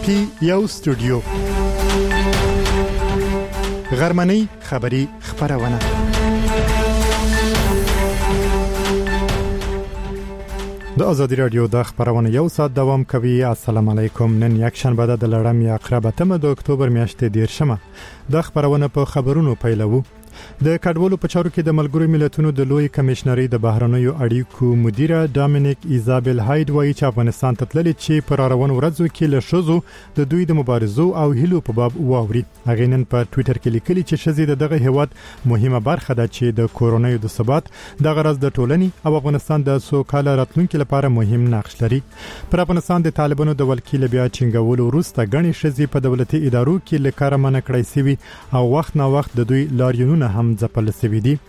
پروتي یو استودیو غرمنۍ خبری خبرونه د ازادي رادیو د خبرونه یو ساعت دوام کوي. السلام علیکم. نن یک شنبه د لړم یا اقربتمه د اکتوبر میاشتې 13 د خبرونه په خبرونو پیلو. د کډوالو په چارو کې د ملګرو ملتونو د لوی کمشنري د بهرنیو اړیکو مدیره ډامینیک ایزابل هاید وایي چې افغانستان ته تللي چې پر روان ورځو کې له شذو د دوی د مبارزو او هیلو په باب واوري. هغه نن په ټوئیټر کې لیکلي چې شذې دغه هیواد مهمه برخه ده چې د کورونایو د ثبات د غرض د ټولنې او افغانستان د سوکاله راتلونکو لپاره مهم نقش لري. پر افغانستان د طالبانو د ولکیل بیا چنګولو وروسته غني شذې په دولتي ادارو کې لکاره منع کړی سوي او وخت نه وخت د دوی لاریونونه هم ځپل سوي دي.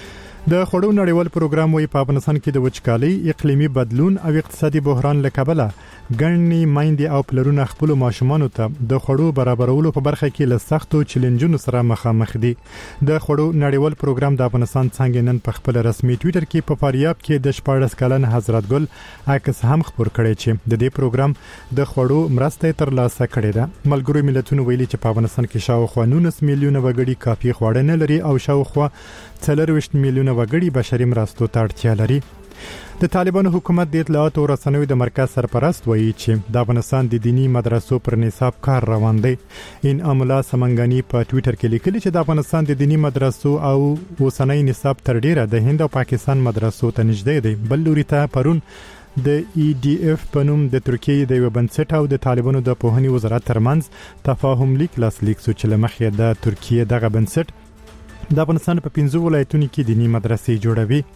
د خړو نړیوال پروګرام وی په افغانستان کې د وچکالۍ، اقلیمي بدلون او اقتصادي بحران لکبله ګڼنی مایندې او پلرونه خپل ماشومانو ته د خړو برابرولو په برخه کې له سختو چیلنجونو سره مخامخ دي. د خړو نړیوال پروګرام د افغانستان څنګه نن په خپل رسمي ټوئیټر کې په فاریاب کې د 14 کلن حضرت ګل عکس هم خبر کړی چې د دې پروګرام د خړو مرسته تر لاسه کړې ده. ملګرو ملتونو ویلي چې په افغانستان کې شاوخوا 19 میلیونه وګړي کافي خواړه نه لري او شاوخوا 40 میلیونه وګړي بشري مرستو ته اړتیا لري. د طالبانو حکومت د اطلاعات او رسنیو د مرکز سرپرست وایي چې د افغانستان د دینی مدرسو پر نصاب کار روان دی. ان املا سمنګانی په ټوئیټر کې لیکلي چې د افغانستان د دینی مدرسو او اوسنۍ نصاب تر ډیره د هند او پاکستان مدرسو ته نږدې دی. بل لوري ته پرون د EDF په نوم د ترکیې د یو بنسټ او د طالبانو د پوهنې وزارت ترمنځ تفاهم لیک لاسلیک شو چې لمخې د ترکیې دغه بنسټ د افغانستان په 15 ولایتونو کې دینی مدرسې جوړوي.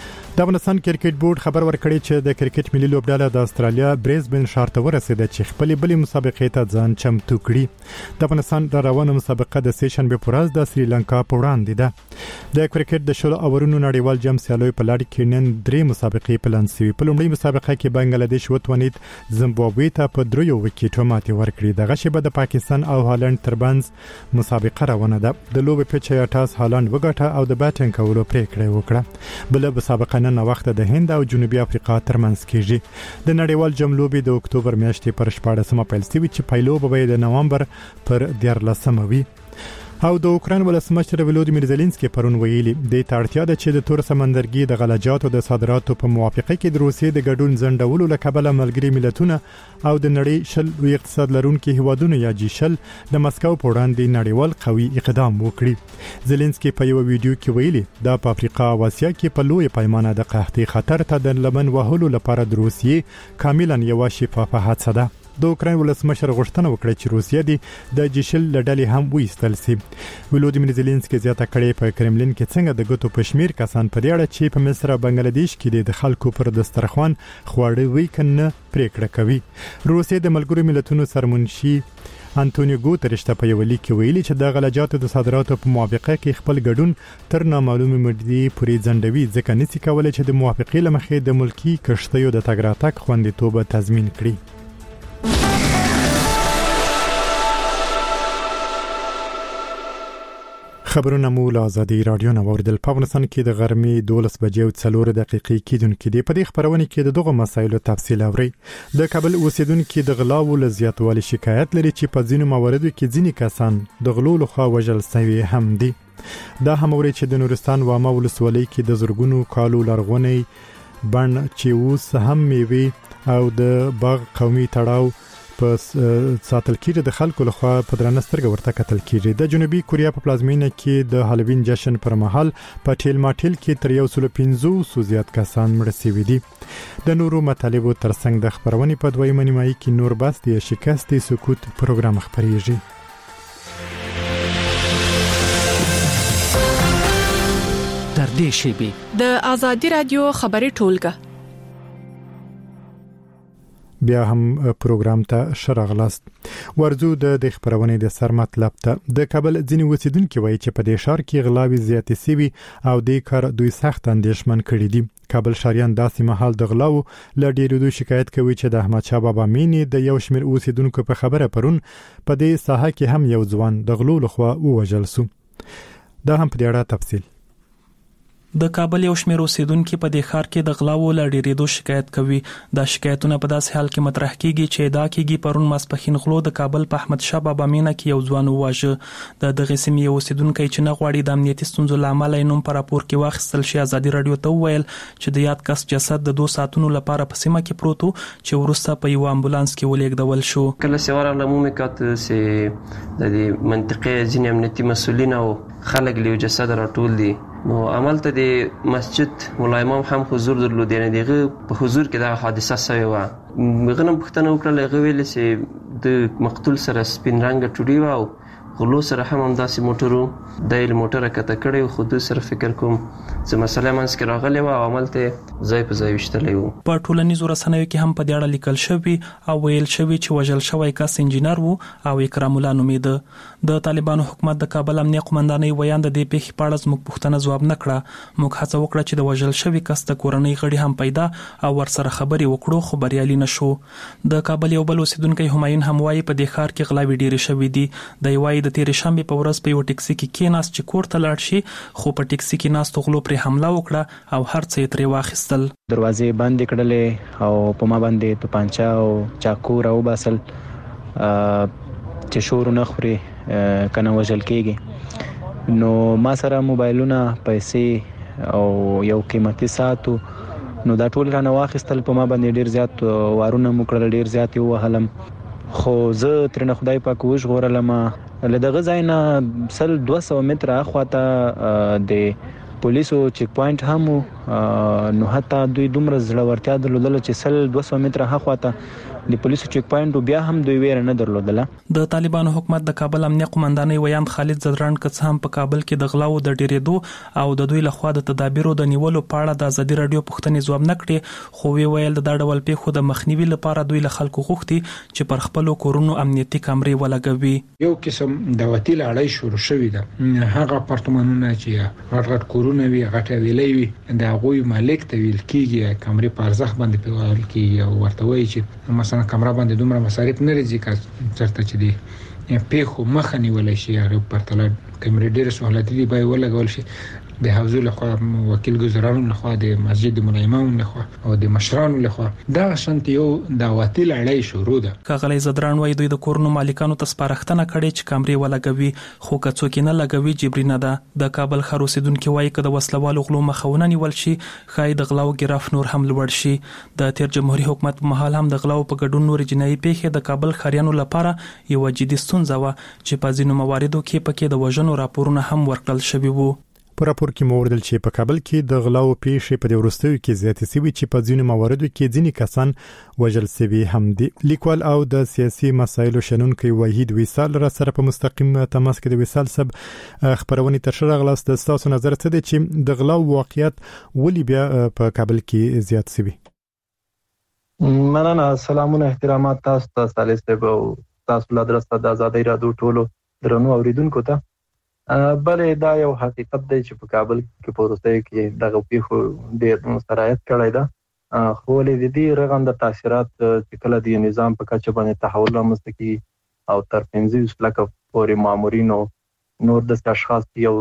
د افغانستان کرکټ بورډ خبر ورکړی چې د کرکټ ملي لوبډله د استرالیا بریزبن ښار ته ورسېده چې خپل بلې مسابقې ته ځان چمتو کړي. د افغانستان د روانه مسابقه د سیشنبه پر ورځ د سریلانکا په وړاندې ده. د کرکټ د شلو اورونو نړیوال جام سیالي په لړ کې نن 3 مسابقې پلان شوي. په لومړۍ مسابقه کې بنگلاديش وتوانید زیمبابوې ته په 3 وکټو ماتې ورکړي. دغه شی به د پاکستان او هالند ترمنځ مسابقه روانه ده. د لوبې په چیاټاس هالند وګټه او د بیټینګ کولو پریکړه وکړه. بل مسابقه نن وخت د هند او جنوبي افریقا ترمنځ کیږي. د نړیوال جام لوبې د اکتوبر میاشتې پر 14 پیل شوي چې پایلو به د نوامبر پر 14 وي. او د اوکران ولسمشر ولودیمیر زيلنسکي پرون ویلي د اړتیا ده چې د تور سمندرګي د غلجاتو د صادراتو په موافقه کې د روسیې د ګډون ځنډولو لکبله ملګری ملتونه او د نړۍ شل وی اقتصاد لرونکي هیوادونو یا جیشل د مسکو په وړاندې نړیوال قوي اقدام وکړي. زيلنسکي په یو ویډیو کې ویلي د افریقا او اسیا کې په لوی پیمانه د قحطۍ خطر ته د لمن وهلو لپاره د روسیې کاملا یو شفافه هڅه ده. د اوکران ولسمشر غوښتنه وکړه چې روسیه د جیشل لړلې هم وېستل شي. ولودیمیر زيلنسکي زیاته کړې په کرملین کې څنګه د ګټو پښمیر کسان په دې اړه چې په مصر او بنگلاديش کې د خلکو پر دسترخوان خواړه ویکنه پریکړه کوي. روسیه د ملګرو ملتونو سرمنشي انټونیو ګوتریش ته په یو لیک کې ویلي چې د غلجاتو د صادراتو په موافقه کې خپل ګډون تر نامعلومه مدې پورې ځنډوي ځکه نسی کولای چې د موافقې لمخې د ملکی کشتیو د تګ راتګ خوندیتوب تضمین کړي. خبرونه مو له ازادي رادیو نه اوریدل. په افغانستان کې د غرمې 12 بجې او 4 دقیقې کېدونکې دی. په دې خبرونه کې د دغه مسایلو تفصیل اوري. د کابل اوسیدونکو د غلاو له زیاتوالي شکایت لري چې په ځینو مواردو کې ځینې کسان د غلو لخوا وژل شوي هم دي. دا هم اوري چې د نورستان وامه ولسوالۍ کې د زرګونو کالو لرغونی بڼ چې اوس هم میوي او د باغ قومي تړاو په ساتل کېږي د خلکو لخوا په درنه سترګه ورته کتل کېږي. د جنوبي کوریا په پلازمینه کې د هالووین جشن پر مهال په ټیل ماټیل کې تر 150 زیات کسان مړ شوي دي. د نورو مطالبو ترڅنګ د خبرونې په دویمه نیمایي کې نور بس د شکست سکوت پروګرام خبريږي. تر دې شی د ازادي رادیو خبري ټولګه بیا هم پروګرام ته شرغلاست. ورزو د خبرونه د سر مطلب ته د کابل ځینې اوسیدونکو وایي چې په دې ښار کې غلاوي زیاتې سوي او د کار دوی سخت اندېښمن کړي دي. کابل شاریان داسې محل د غلاو ل ډیرو دوی شکایت کوي چې د احمد شاه بابا مینی د یو شمیر اوسیدونکو په خبره پرون په دې ساحه کې هم یو ځوان د غلو لخوا ووژل شو. دا هم په دې اړه تفصیل د کابل یو شمېر اوسیدونکو په دې ښار کې د غلاو له ډېرېدو شکایت کوي. دا شکایتونه په داسې حال کې مطرح کیږي چې دا کېږي پرون ماسپښین غلو د کابل په احمد شاه بابا مینه کې یو ځوان وواژه. د دغې سیمې اوسیدونکو چې نه غواړي د امنیتي ستونزو له امله یې نوم په راپور کې واخیستل شي ازادي راډیو ته وویل چې د یاد کس جسد د 2 ساعتونو لپاره په سیمه کې پروت و چې وروسته په یو امبولانس کې ولېږدول شو. کله چې ورغلم مې کاته چې د دې منطقې ځینې امنیتي مسؤلین او خلک له جسد راټول دي نو عملته د مسجد مولا امام هم حضور درلود، یعنی دغه په حضور کې دا حادثه شوې و. غنم پښتنه وکړه هغه ویل چې د مقتول سره سپین رنګ ټوډي و او غلو سره هم داسې موټرو د موټره کته کړي خو د سره فکر کوم چې مسله منځ کې راغلی و او عملته ځای په ځای وشتلی و. په ټولنیزو رسنیو کې هم په دې اړه لیکل شوی او ویل شوی چې وژل شوی کس انجینر و او اکرام الله نومیده. د طالبانو حکومت د کابل امنیه قومندانۍ ویاند د دې پیښې په اړه زموږ پوښتنه ځواب نه کړه. موږ هڅه وکړه چې د وژل شوی کس د کورنۍ غړي هم پیدا او ورسره خبرې وکړو خو بریالي نشو. د کابل یو بل اوسیدونکی همایون هم وایي په دې ښار کې غلاوې ډېرې شوې دي. د وایي د تیرې شنبې په ورځ په یو ټکسي کې کېناست چې کور ته لاړ شي خو په ټکسي کې ناستو غلو پرې حمله وکړه او هر څه یې ترې واخیستل. دروازې بندې کړلې او په ما باندې توپانچه او چاقو راوباسل چې شور نه خوري کنه وژل کېږي. نو ما سره موبایلونه، پیسې او یو قیمتي ساعت نو دا ټول رانه واخیستل. په ما باندې ډیر زیات وارونه مو کړل، ډیر زیات یې وهلم خو زه ترنه خدای پاک وژغورلم. له دغه ځای نه 200 متره اخواته د پولیسو چیک پوینټ هم نو حتی دوی دومره زړورتیا درلودله چې 200 متره اخواته د پولیسو چیک پوینټ بیا هم دوی ویره نه درلودله. د طالبانو حکومت د کابل امنیه قومندانۍ ویاند خالد زدران کڅ هم په کابل کې د غلاو د ډېرېدو او د دوی لخوا د تدابیرو د نیولو په اړه د ازادي راډیو پوښتنې ځواب نه کړې خو وی ویل د ډول پیښو د مخنیوي لپاره دوی له خلکو غوښتي چې پر خپل کورونو امنیتي کامرې ولګوي. یو قسم د وتیل اړای شروع شوې ده. هغه اپارتمانونه چې غټ کورونه وي، غټ ویلې وي، د هغوی مالک ته ویل کېږي کامرې په ارزښت باندې پیوړل کېږي او ورته وایي چې مثلا کامره باندې دومره مصارف نه لري چې چرته چې دی پیښو مخه نیول شي. هغه پرتله کامرې ډېر سہولت دي به ولګول شي. د حوزو لخوا، وکیل گزارانو لخوا، د مسجد مولا امام لخوا او د مشرانو لخوا دا شنت یو د وتیل اړای شروع ده. کاغلی زدران وایي دوی د کورونو مالکانو ته سپارښتنه کړې چې کامرې ولګوي خو که څوک نه لګوي جبري نه ده. د کابل ښار اوسیدونکي وایي که د وسلوالو غلو مخه ونه نیول شي ښایي د غلاو ګراف نور هم لوړ شي. د تیر جمهوریت حکومت په مهال هم د غلاو په ګډون نور جنایي پیښې د کابل ښاریانو لپاره یو جدي ستونزه وه چې په ځینو مواردو کې پکې د وژنو راپورونه هم ورکړل شوي وو. په راپور کې موردل چې په کابل کې د غلاو پیښې په وروستیو کې زیاتې شوې چې په ځینو مواردو کې ځینې کسان وژل شوي هم دي. لیکوال او د سیاسي مسایلو شنونکي وحید وصال را سره په مستقیم تماس کې د وصال سب خبرونه تر شره غلاست. د تاسو نظر څه دی چې د غلاو واقعیت ولې بیا په کابل کې زیات شوی؟ مننه. سلامونه، احترامات تاسو ته صالح صاحب او تاسو له درسته د آزادۍ راډیو ټولو درنو اوریدونکو ته. بلې دا یو حقیقت دی چې په کابل کې په وروستیو کې دغه پیښو ډېر سرایت کړی ده خو ولې د دې رغنده تاثیرات چې کله د نظام په کچه باندې تحول رامنځته کیږي او تر 15 لکه پورې مامورین او نور د اشخاص یو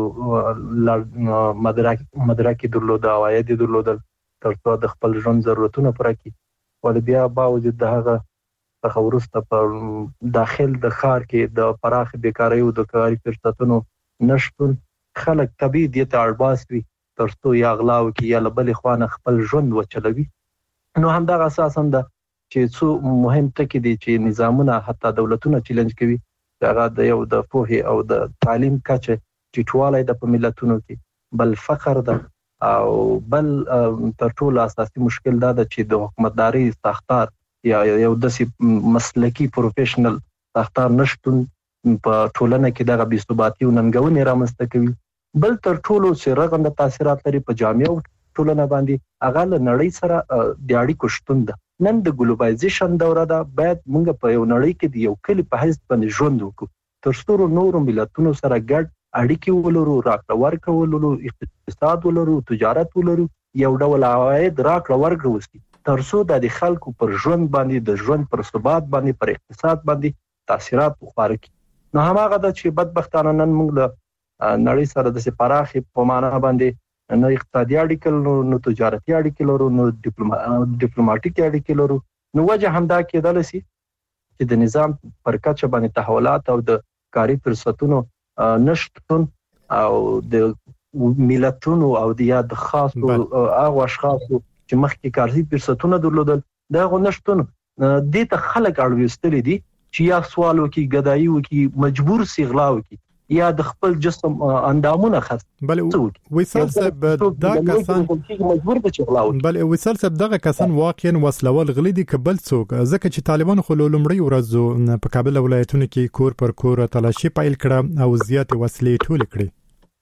مدرکې درلوده، عواید درلودل تر څو د خپل ژوند ضرورتونه پوره کړي. ولې بیا باوجود د هغه څخه وروسته په داخل د ښار کې د پراخ بیکارۍ او د کاري فرصتونو نشتون خلک طبيعي دي ته اړباس وي تر څو یا غلاو کې یا بل خوانه خپل ژوند وچلوي. نو هم دا اساسا ده چې څو مهم ټکي دي چې نظامونه حتی دولتونه چیلنج کوي. هغه د یو د پوهې او د تعلیم کچه ټیټوالی د په ملتونو کې، بل فقر ده او بل تر ټولو اساسي مشکل دا ده چې د حکومتداري ساختار یا یو داسې مسلکي پروفیشنل ساختار نشتون په ټولنه کې دغه بې ثباتي او ننګونې رامنځته کوي. بل تر ټولو چې رغنده تاثیرات لري په جامعه او ټولنه باندې هغه له نړۍ سره د اړیکو شتون ده. نن د ګلوبلایزیشن دوره ده، باید موږ په یو نړۍ کې د یو کلی په حیث باندې ژوند وکړو تر څو نورو ملتونو سره ګډ اړیکې ولرو، راکړه ورکړه ولرو، اقتصاد ولرو، تجارت ولرو، یو ډول عواید راکړه ورکړه وشي تر څو د خلکو پر ژوند باندې، د ژوند پر ثبات باندې، پر اقتصاد باندې تاثیرات وخواره کړي. نو هماغه د چې بدبختانه نن موږ له نړۍ سره د سپراخي په معنا باندې نو اقتصادي اړیکې نو تجارتي اړیکې لرو نو ډیپلوماټیک اړیکې لرو. نو وجه همدا کېدل شي چې د نظام پر کچه باندې تحولات او د کاري فرصتونو نشټون او د ملتونو او د یاد خاصو هغه اشخاصو چې مخکې کاري فرصتونه درلودل دغه نشټون د ته خلک اړوستل دي چې یا سوال وکي غدایي وکي مجبور سي غلا وکي یا د خپل جسم اندامونه خاص بل وصل سب دا کسان مجبور دي چې غلا وکي. بل وصل سب دغه کسان واقعا وسلول غلي دي کبل څوک ځکه چې طالبان خو لومړی ورځ په کابل ولایتونو کې کور پر کور تلاشي پایل کړه او زیات وسلې ټول کړې.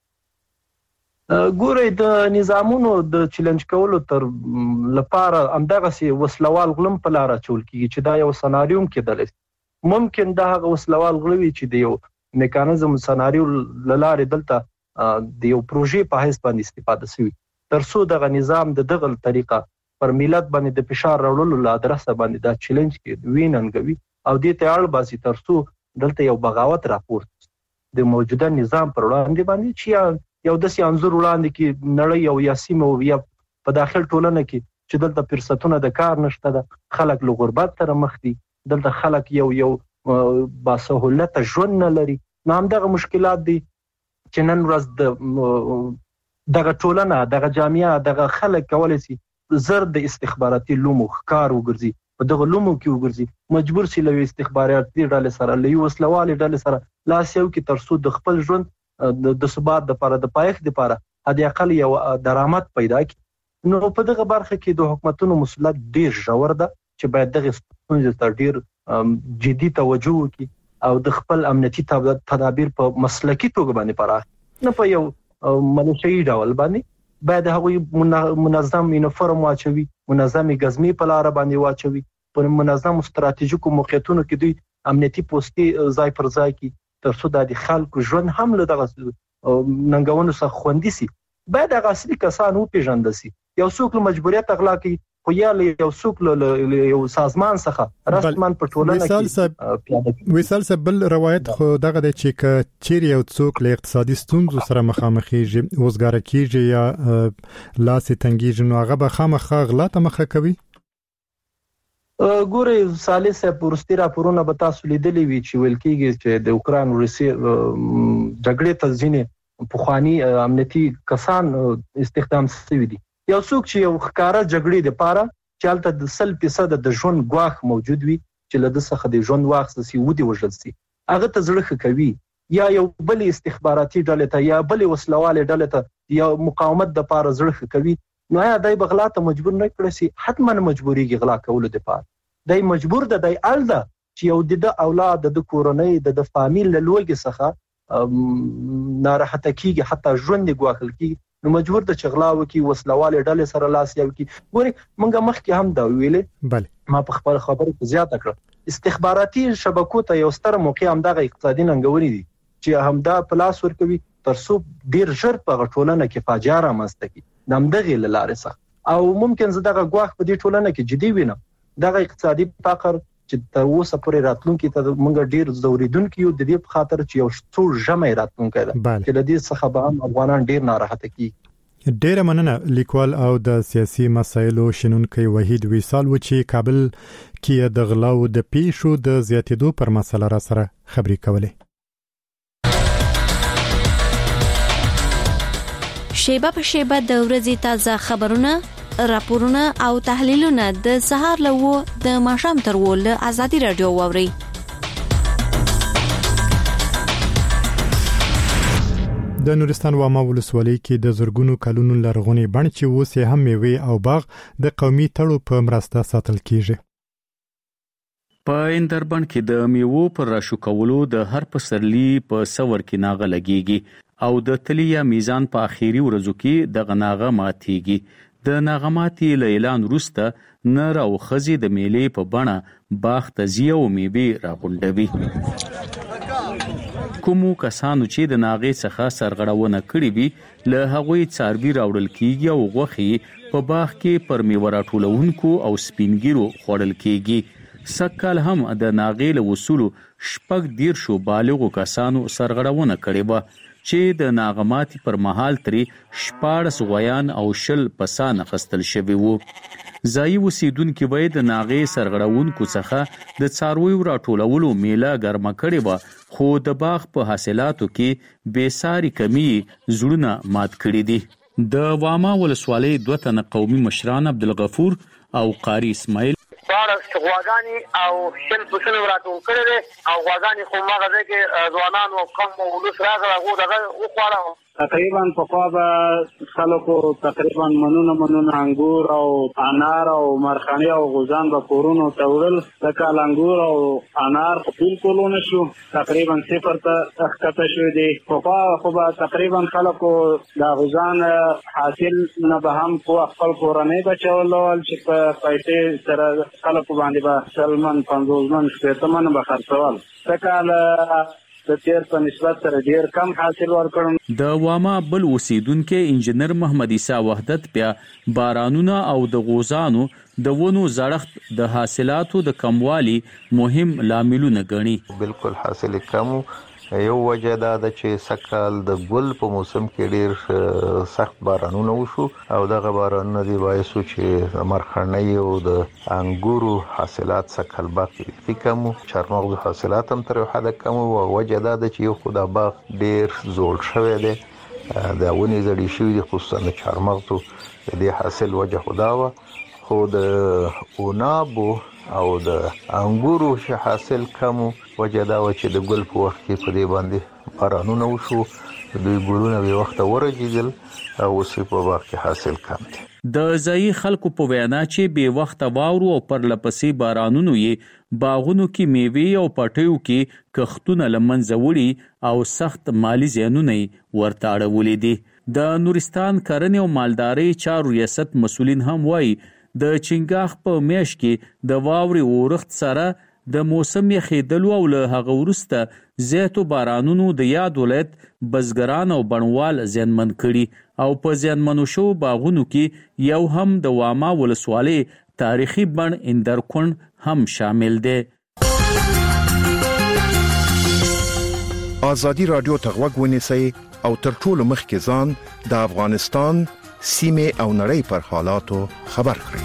ګورې د نظامونو د چیلنج کولو تر لپاره همدغه سي وسلوال غلم په لار چول کیږي چې دا یو سناریوم کېدل ممکن دا هغه وسلوال غلوي چې د یو میکانیزم سناریو لاره دلته د یو پروژې په حساب باندې استفاده شوی ترڅو دغه نظام د دغه طریقه پر ملت باندې د فشار راوړلو له ادرسه باندې دا چیلنج کې ویننګوي او د ته اړ باسي ترڅو دلته یو بغاوت راپورته د موجوده نظام پر وړاندې باندې چې یو داسې انځور وړاندې کې نړۍ او یا سیمه او یا په داخل ټولنه کې چې دلته فرصتونه د کار نشته ده خلک له غربت سره مخ دي دلته خلک یو باسهولت ژوند نه لري. نو همدغه مشکلات دي چې نن ورځ دغه ټولنه دغه جامعه دغه خلک کولای شي زر د استخباراتي لومو ښکار وګرځي په دغه لومو کې وګرځي مجبور شي له استخباراتي ډلې سره له وسلوالې ډلې سره لاس یو کې ترڅو د خپل ژوند د ثبات د لپاره د پایښت لپاره هدي اقل یو درآمد پیدا کړي. نو په دغه برخه کې د حکومتونو مسؤلیت ډیر ژور ده چې باید دغه ستونزې ته ډیر جدي توجه وکړي او د خپل امنیتي تدابیر په مسلکي توګه باندې پراخ نه په یو منشي ډول باندې باید هغه منظم یونیفورم واچوي منظم غزمي په لار باندې واچوي په منظم ستراتیژیکو موقعیتونو کې دوی امنیتي پوسټي ځای پر ځای کې ترڅو د خلکو ژوند هم له دغه ننګونو څخه خوندي سي. باید هغه اصلي کسان وپېژندل سي. یو څوک له مجبوریت اغلا کوي خو یا یو څوک له یو سازمان څخه رسمن په ټولنه کې وصل سبل روایت خو دغه د چیر یو څوک له اقتصادي ستونزو سره مخامخېږي وزګار کیږي یا لاس تنګیږي نو هغه به خامخا غلا ته مخه کوي. ګورې سالسه پرستی راپورونه به تاسو لیدلی وي چې ویل کېږي چې د اوکران روسي جګړې ته ځینې پخوانی امنیتي کسان استخدام شوي دي. یو څوک چې یو ښکارا جګړې لپاره چې هلته د 100% د ژوند ګواښ موجود وي چې له د څخه د ژوند واخیستل شي ودی وژل شي هغه ته زړه ښه کوي یا یو بل استخباراتي ډلې ته یا بل وسلوالې ډلې ته یا مقاومت د لپاره زړه ښه کوي نو یا دای بغلا ته مجبور نه کړی شي حتما مجبوريږي غلا کول د پاره دای مجبور د دای الده چې یو د اولاد د کورنۍ د فامیل له لوګي څخه ناراحته کیږي حتی ژوند ګواخل کی نو مجبور د چغلا وکي وسلوالې ډلې سره لاس یو کی ګوري مونږه مخکې هم دا ویلې بله ما په خپل خبرو زیاته کړ استخباراتي شبکو ته یو ستر موقع هم دغه اقتصادي ننګونې دي چې همدا پلاس ورکوي ترڅو ډیر ژر په ټولنه کې فاجعه رامنځته کی نمدغه لاره څخه او ممکن زه دغه ګواخ په دې ټولنه کې جدي وینم دغه اقتصادي فقر چې تر اوسه پورې راتلونکي ته موږ ډیر زوریدونکو یو د دې په خاطر چې یو څو جمع راتلونکي ده چې د دې څخه به هم افغانان ډیر ناراحته کیږي. ډیر مننه لیکوال او د سیاسي مسایلو شنونکي وحید وصال و چې کابل کې د غلاو د پیښو د زیاتېدو پر مسله را سره خبرې کولې. شیبه په شیبه د ورځې تازه خبرونه راپورونه او تحلیلونه د سهار له د ماښام تر ول آزادي رادیو ووري. د نورستان واما ولسوالۍ کې د زرګونو کلونو لرغونی بڼ چې اوس هم میوه او باغ د قومي تړو په مرسته ساتل کیږي. په اندربند کې د میوو پر راشو کولو د هر پسرلی په سور کې ناغه لګيږي او د تلیا میزان په اخیری ورځو کې د غناغه ماتيږي. د ناغماتي اعلان وروسته نر او خزي د میلې په بڼه باغ ته زیو میوه راغونډوي. کومو کسانو چې د ناغې څخه سرغړونه کړې وي له هغوی څاروي راوړل کیږي او غوښې په باغ کې پر میوه راټولونکو او سپینګیرو خوړل کیږي. سکهال هم د ناغې له وصولو 14 بالغو کسانو سرغړونه کړې وه چې د ناغماتي پر مهال ترې 14 غویان او 10 پسان اخیستل شوي وو. ځایي اوسیدونکي وایي د ناغې سرغړونکو څخه د څارویو راټولولو میله ګرمه کړې وه، خو د باغ په حاصلاتو کې بېساري کمی زړونه مات کړي دي. د واما ولسوالۍ 2 تنه قومي مشران عبدالغفور او قاری اسماعیل غواګانی او شل پسنه راټول کړي دي او غواګانی خو ماغه ده کې ځوانان او کم ولوس راغله هغه دغه وخوړه. تقریبا په خوا خلکو تقریبا منونه انګور او انار او مرخاني او غوزان به کورونو ته وړل. د کال انګور او انار بالکل نشو تقریبا صفر ته ښکته شوی دی. په خوا خو به تقریبا خلکو د غوزان حاصل نه به هم خپل کورنۍ بچول چې په پیسې سره خلکو باندې به سلمن 50 من 60 من به خرڅول. د کال د تیر په نسبت سره ډیر کم حاصل ورکړم. د واما بل اوسیدونکو انجنیر محمد عیسی وحدت بیا بارانونه او د غوزانو د ونو زړښت د حاصلاتو د کموالي مهم لاملونه ګڼي. بالکل حاصل کم یو وجه دا ده چې سکهال د ګل په موسم کې ډیر سخت بارانونه وشو او دغه بارانونه دی باعث چې مرخنۍ او د انګورو حاصلات سکهال باقي کم، چارمغز حاصلات هم تر حد کم او وجه دا ده چې یو خو د باغ ډیر زوړ شوی دی، د ونې زړې شوي دي، خصوصا د چارمغزو د دې حاصل وجه خو دا وه. خو د عنابو او د انګورو چې حاصل کم وجه دا و چې د ګل په وخت کې په دې باندې بارانونه وشو، دوی ګلونه به وخت ورجیدل او اوس په باغ کې حاصل کم دی. د ځایي خلکو په وینا چې به وخت واورو او پر لپسې بارانونو یې باغونو کې میوې او پټیو کې کښتونه لمنځه وړي او سخت مالی زیانونه ورته اړولي دي. د نورستان کرنې او مالدارۍ چارو ریاست مسؤلین هم وایي د چنګاخ په میاشت کې د واورې اورښت سره د موسم یخېدلو او له هغه وروسته زیاتو بارانونو د یاد ولایت بزګران او بڼوال زیانمن کړي او په زیانمنو شوو باغونو کې یو هم د واما ولسوالۍ تاریخي بڼ اندرکونډ هم شامل دی. آزادی رادیو ته غوږ ونیسئ او تر ټولو مخکې ځان د افغانستان سیمه او نړۍ پر حالاتو خبر کړئ.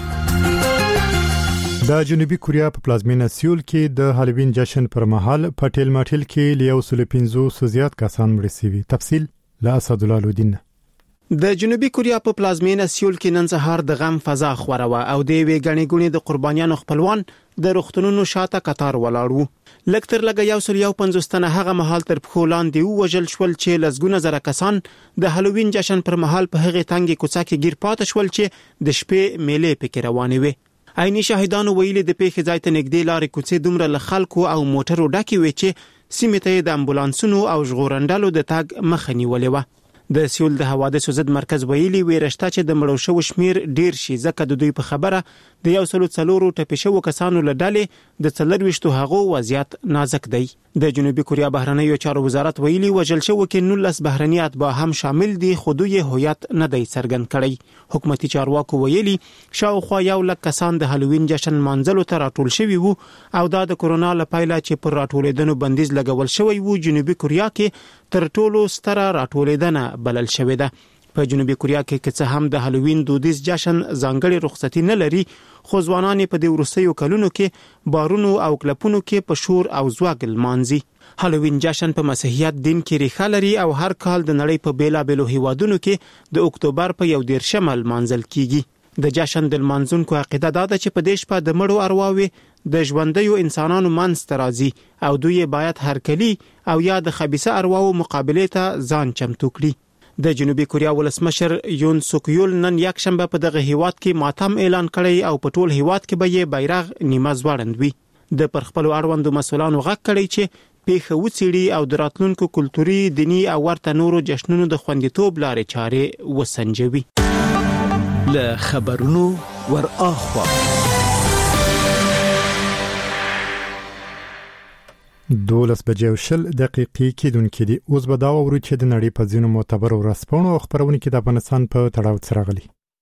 د جنوبي کوریا په پلازمینه سیول کې د هالووین جشن پر مهال پټیل ماټیل کې له 115 زیات کسان مړ شوي. تفصیل له اسد الله الدین. د جنوبي کوریا په پلازمینه سیول کې نن سهار د غم فضا خوره و او د وی غنی ګونی د قربانیانو خپلوان د رختونونو شاته قطار ولاړ وو. لکتر لګ 150 تنه هغه محل تر پخو لاندې وژل شول چې لزګونه زره کسان د هالووین جشن پر مهال په هغه تنګي کوڅه کې گیر پات شول چې د شپې میلې پکې روانې وي. عیني شاهدانو ویلي د پیښې ځای ته نږدې لارې کوڅې دومره له خلکو او موټرو ډکې وي چې سیمې ته د امبولانسونو او ژغورندلو د تګ مخه نیولې وه. د سیول د حوادثو ضد مرکز ویلي ویرشته چې د مړو شو شمیر ډیر شي ځکه د دوی په خبره د 140 ټپي شو کسانو له ډلې د 24 هغو وضعیت نازک دی. د جنوبي کوریا بهرنیو چارو وزارت ویلي وژل شو کې 19 بهرني اتباع هم شامل دي خو دوی هویت نه دی څرګند کړی. حکومتي چارواکو ویلي شاوخوا 1 لک کسان د هالووین جشن مانځلو ته راټول شوي وو او دا د کورونا لپاره چې پر راټولېدنو بندیز لګول شوی وو جنوبي کوریا کې تر ټولو ستره راټولېدنه بلل شوې ده. په جنوبي کوریا کې چې هم د هالووین دودیز جشن ځانګړي رخصتي نه لري خو ځوانان په دې ورسېو کلونو کې بارونو او کلپونو کې په شور او زواګ لمانځي. هالووین جشن په مسیحیت دین کې ریښه لري او هر کال د نړۍ په بیلابېلو هیوادونو کې د اکتوبر په 1 لمانځل کیږي. د جشن د لمانځونکو عقیده دا ده چې په دې شپه د مړو ارواوي د ژوندیو انسانانو منځ ته راځي او دوی باید هرکلی او یا د خبيثه ارواو مقابله ته ځان چمتو کړي. د جنوبي کوریا ولسمشر یون سوک یول نن یک شنبه په دغه هیواد کې ماتم اعلان کړی او په ټول هیواد کې به یې بیرغ نیمه ځوړند وي. د پر خپل اړوندو مسولانو غږ کړی چې پیښه وڅېړي او د راتلونکو کلتوري دینی او ورته نورو جشنونو د خوندیتوب لارې چارې وسنجوي. له خبرونو ور اخوا 12 بجې او 10 دقیقې کېدونکې دي. اوس به دا وورو چې د نړۍ په ځینو معتبرو ورځپاڼو او خبرونو کې د افغانستان په تړاو سره غلي.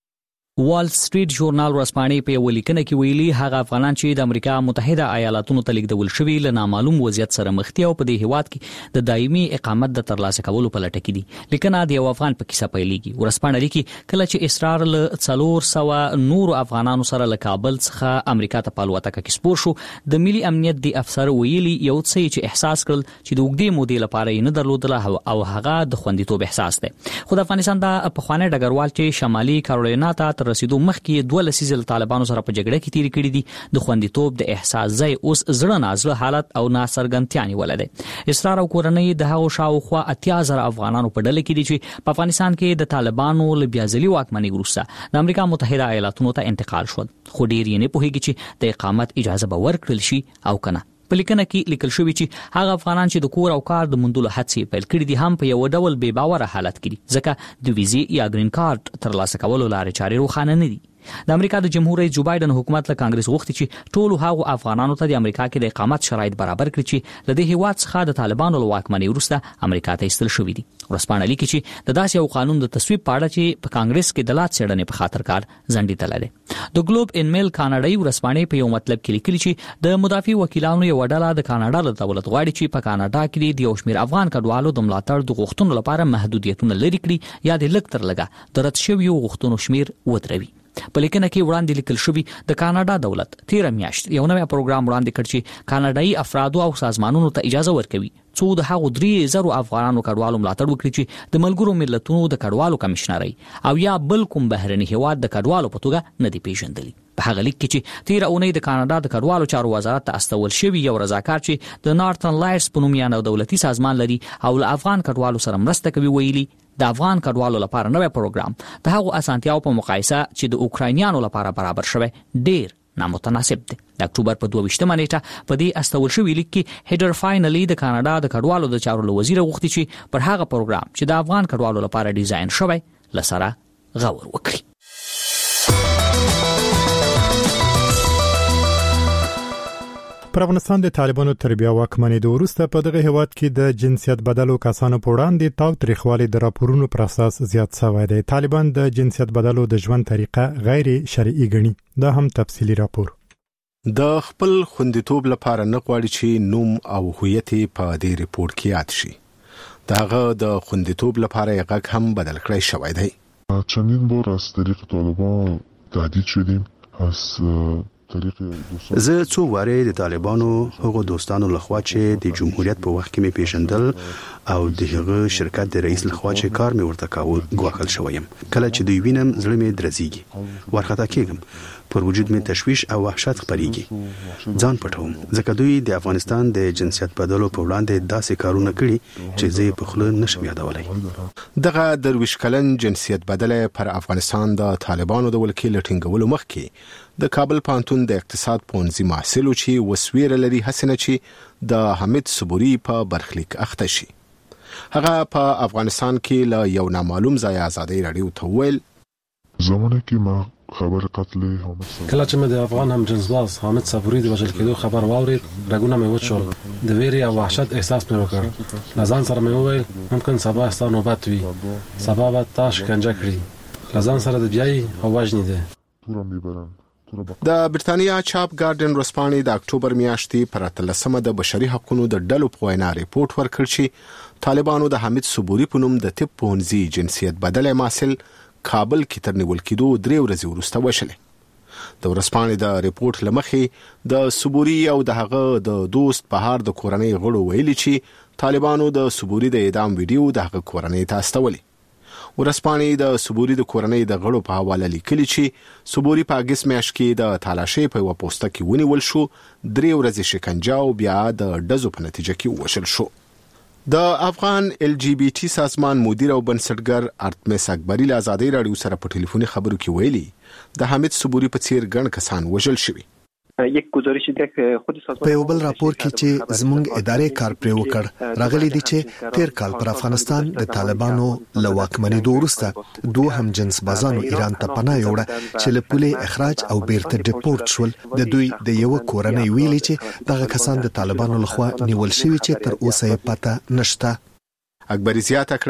وال سټریټ ژورنال ورځپاڼې په ولیکنه کې ویلي هغه افغانان چې د امریکا متحده ایالاتونو ته لیږدول شوي له نامعلوم وضعیت سره مخ دي او په دې هیواد کې د دایمي اقامت د ترلاسه کولو په لټه کې دي. لیکنه د یو افغان په کیسه پیلېږي. ورځپاڼه لیکي کله چې اسرار له 400 نور افغانانو سره له کابل څخه امریکا ته په الوتکه کې سپور شو، د ملي امنیت د افسر ویلي یو څه چې احساس کړل چې د اوږدې مودې لپاره یې نه درلودله او هغه د خوندیتوب احساس دی. خو د افغانستان د پخوانی ډګروال چې شمالي کارولینا ته تر رسیدو مخکې 2 لسیزه طالبانو سره په جګړه کې تیر کړی دي، د خوندیتوب د احساس ځای اوس زړه نازله حالت او ناڅرګندتیا نیولې ده. اسرار او کورنۍ د هغو شاوخوا 80,000 افغانانو په ډله کې دي چې په افغانستان کې د طالبانو له بیازلي واکمنۍ وروسته د امریکا متحده ایالاتونو ته انتقال شول، خو ډیر یې نه پوهیږي چې د اقامت اجازه به ورکړل شي او کنه. په لیکنه کې لیکل شوی چې هغه افغانان چې د کور او کار د موندلو هڅې پیل کړې دي هم په یو ډول بې باوره حالت کې دي، ځکه د ویزې یا گرین کارت ترلاسه کولو لارې چارې روښانه نه دي. د امریکا د جمهور رئیس جو بایدن حکومت له کانګرس غوښتي چې ټول هغو افغانانو ته د امریکا کې د اقامت شرایط برابر کړي چې له دې هیواد څخه د طالبانو له واکمنۍ وروسته امریکا ته ایستل شوي دي. ورځپاڼه لیکي چې د داسې یو قانون د تصویب په اړه چې په کانګرس کې د لا څېړنې په خاطر کار ځنډېدلی دی. د ګلوب ان میل کاناډایي ورځپاڼې په یو مطلب کې لیکلي چې د مدافع وکیلانو یو ډله د کاناډا له دولت غواړي چې په کاناډا کې د یو شمېر افغان کډوالو د ملاتړ د غوښتنو لپاره محدودیتونه لرې کړي یا د لږ تر لږه د رد شویو غوښتنو شمېر ودروي. په لیکنه کې وړاندې لیکل شوی د کاناډا دولت 13 میاشت یو نوی پروګرام وړاندې کړ چې کاناډایي افرادو او سازمانونو ته اجازه ورکوي څو د هغو 3,000 افغانانو کډوالو ملاتړ وکړي چې د ملګرو ملتونو د کډوالو کمشنري او یا بل کوم بهرني هیواد د کډوالو په توګه نه دی پیژندلی. په هغه لیک کې چې 13 اونۍ د کاناډا د کډوالو چارو وزارت ته استول شوی یو رضاکار چې د نارتن لایټس په نوم یو دولتي سازمان لري او له افغان کډوالو سره مرسته کوي ویلي د افغان کډوالو لپاره نوی پروګرام د هغو اسانتیاو په مقایسه چې د اوکراینیانو لپاره برابر شوی ډیر نامتناسب دی. د اکتوبر په 22مه نیټه په دې استول شوی لیک کې هیډر فاینلی د کاناډا د کډوالو د چارو وزیر غوښتي چې پر هغه پروګرام چې د افغان کډوالو لپاره ډیزاین شوی لسره غور وکړي. پر افغانستان د طالبانو تر بیا واکمنۍ د وروسته په دغه هیواد کې د جنسیت بدلو کسانو په وړاندې تاوتریخوالي د راپورونو پر اساس زیات شوی دی. طالبان د جنسیت بدلو د ژوند طریقه غیر شرعي ګڼي. دا هم تفصیلی راپور. د خپل خوندیتوب لپاره نه غواړي چې نوم او هویت په دې ریپورت کې یاد شي. دغه د خوندیتوب لپاره یې غږ هم بدل کړی شوی دی. چندین بار از طریق طالبان تهدید شدیم از زه څو واره د طالبانو هغو دوستانو لخوا چې د جمهوریت په وخت کې مې پیژندل او د هغه شرکت د رئیس لخوا چې کار مې ورته کاوه ګواښل شوم. کله چې دوی وینم زړه مې درزيږي، ورخطا کېږم، پر وجود مې تشويش او وحشت خپريږي. ځان پټوم ځکه دوی د افغانستان د جنسیت بدلو په وړاندې داسې کارونه کړي چې زه په خله نشم یادولای. دغه درویش کلن جنسیت بدله پر افغانستان د طالبانو د ولکې لټینګولو مخکې د کابل پانتون د اقتصاد پونځي محصلو چې وسویره لري حسنه چې د حمید صبوري په برخلیک اخته شي. هغه په افغانستان کې له یو نامعلوم ځای ازادي رادیو ته ویل زمانه کې ما خبر قتل حامد صبوري کله چې مې د افغان هم جنسباز حامد صبوري د وژل کېدو خبر واورید رګونه مې وچول، د ویرې او وحشت احساس مې وکړ. لزان سره مې وویل ممکن سبا ستا نوبت وي، سبا به تا شکنجه کړي، لزان سره د بیاي او وژنې ده. پورا میبرن. د برتانیا چاپ ګارډن ورځپاڼې د اکتوبر میاشتې پر 13مه د بشري حقوقو د ډلو په وینا ریپورت ورکړ چې طالبانو د حمید صبوري په نوم د طب پونځي جنسیت بدله محصل کابل کې تر نیول کېدو 3 ورځې وروسته وشلې. د ورځپاڼې د ریپورت لمخې د صبوري او د هغه د دوست بهار د کورنۍ غړو ویلي چې طالبانو د صبوري د اعدام ویډیو د هغه کورنۍ ته استولې. ورځپاڼې د صبوري د کورنۍ د غړو په حواله لیکلي چې صبوري په اگست میاشت کې د تالاشۍ په یو پوسټه کې ونیول شو، 3 ورځې شکنجه او بیا د ډزو په نتیجه کې وشل شو. د افغان LGBT سازمان مدیر او بنسټګر ارتمس اکبری له ازادي رادیو سره په ټلیفوني خبرو کې ویلي د حمید صبوري په څیر ګڼ کسان وژل شوي. په یو بل راپور کې چې زموږ ادارې کار پرې وکړ راغلي دي چې 13 کال پر افغانستان د طالبانو له واکمنۍ وروسته 2 هم جنس بازانو ایران ته پناه یوړه چې له پولې اخراج او بیرته ډیپورت شول. د دوی د یو کورنۍ ویلي چې دغه کسان د طالبانو لخوا نیول شوي چې تر اوسه یې پته نشته. اکبری زیاته کړه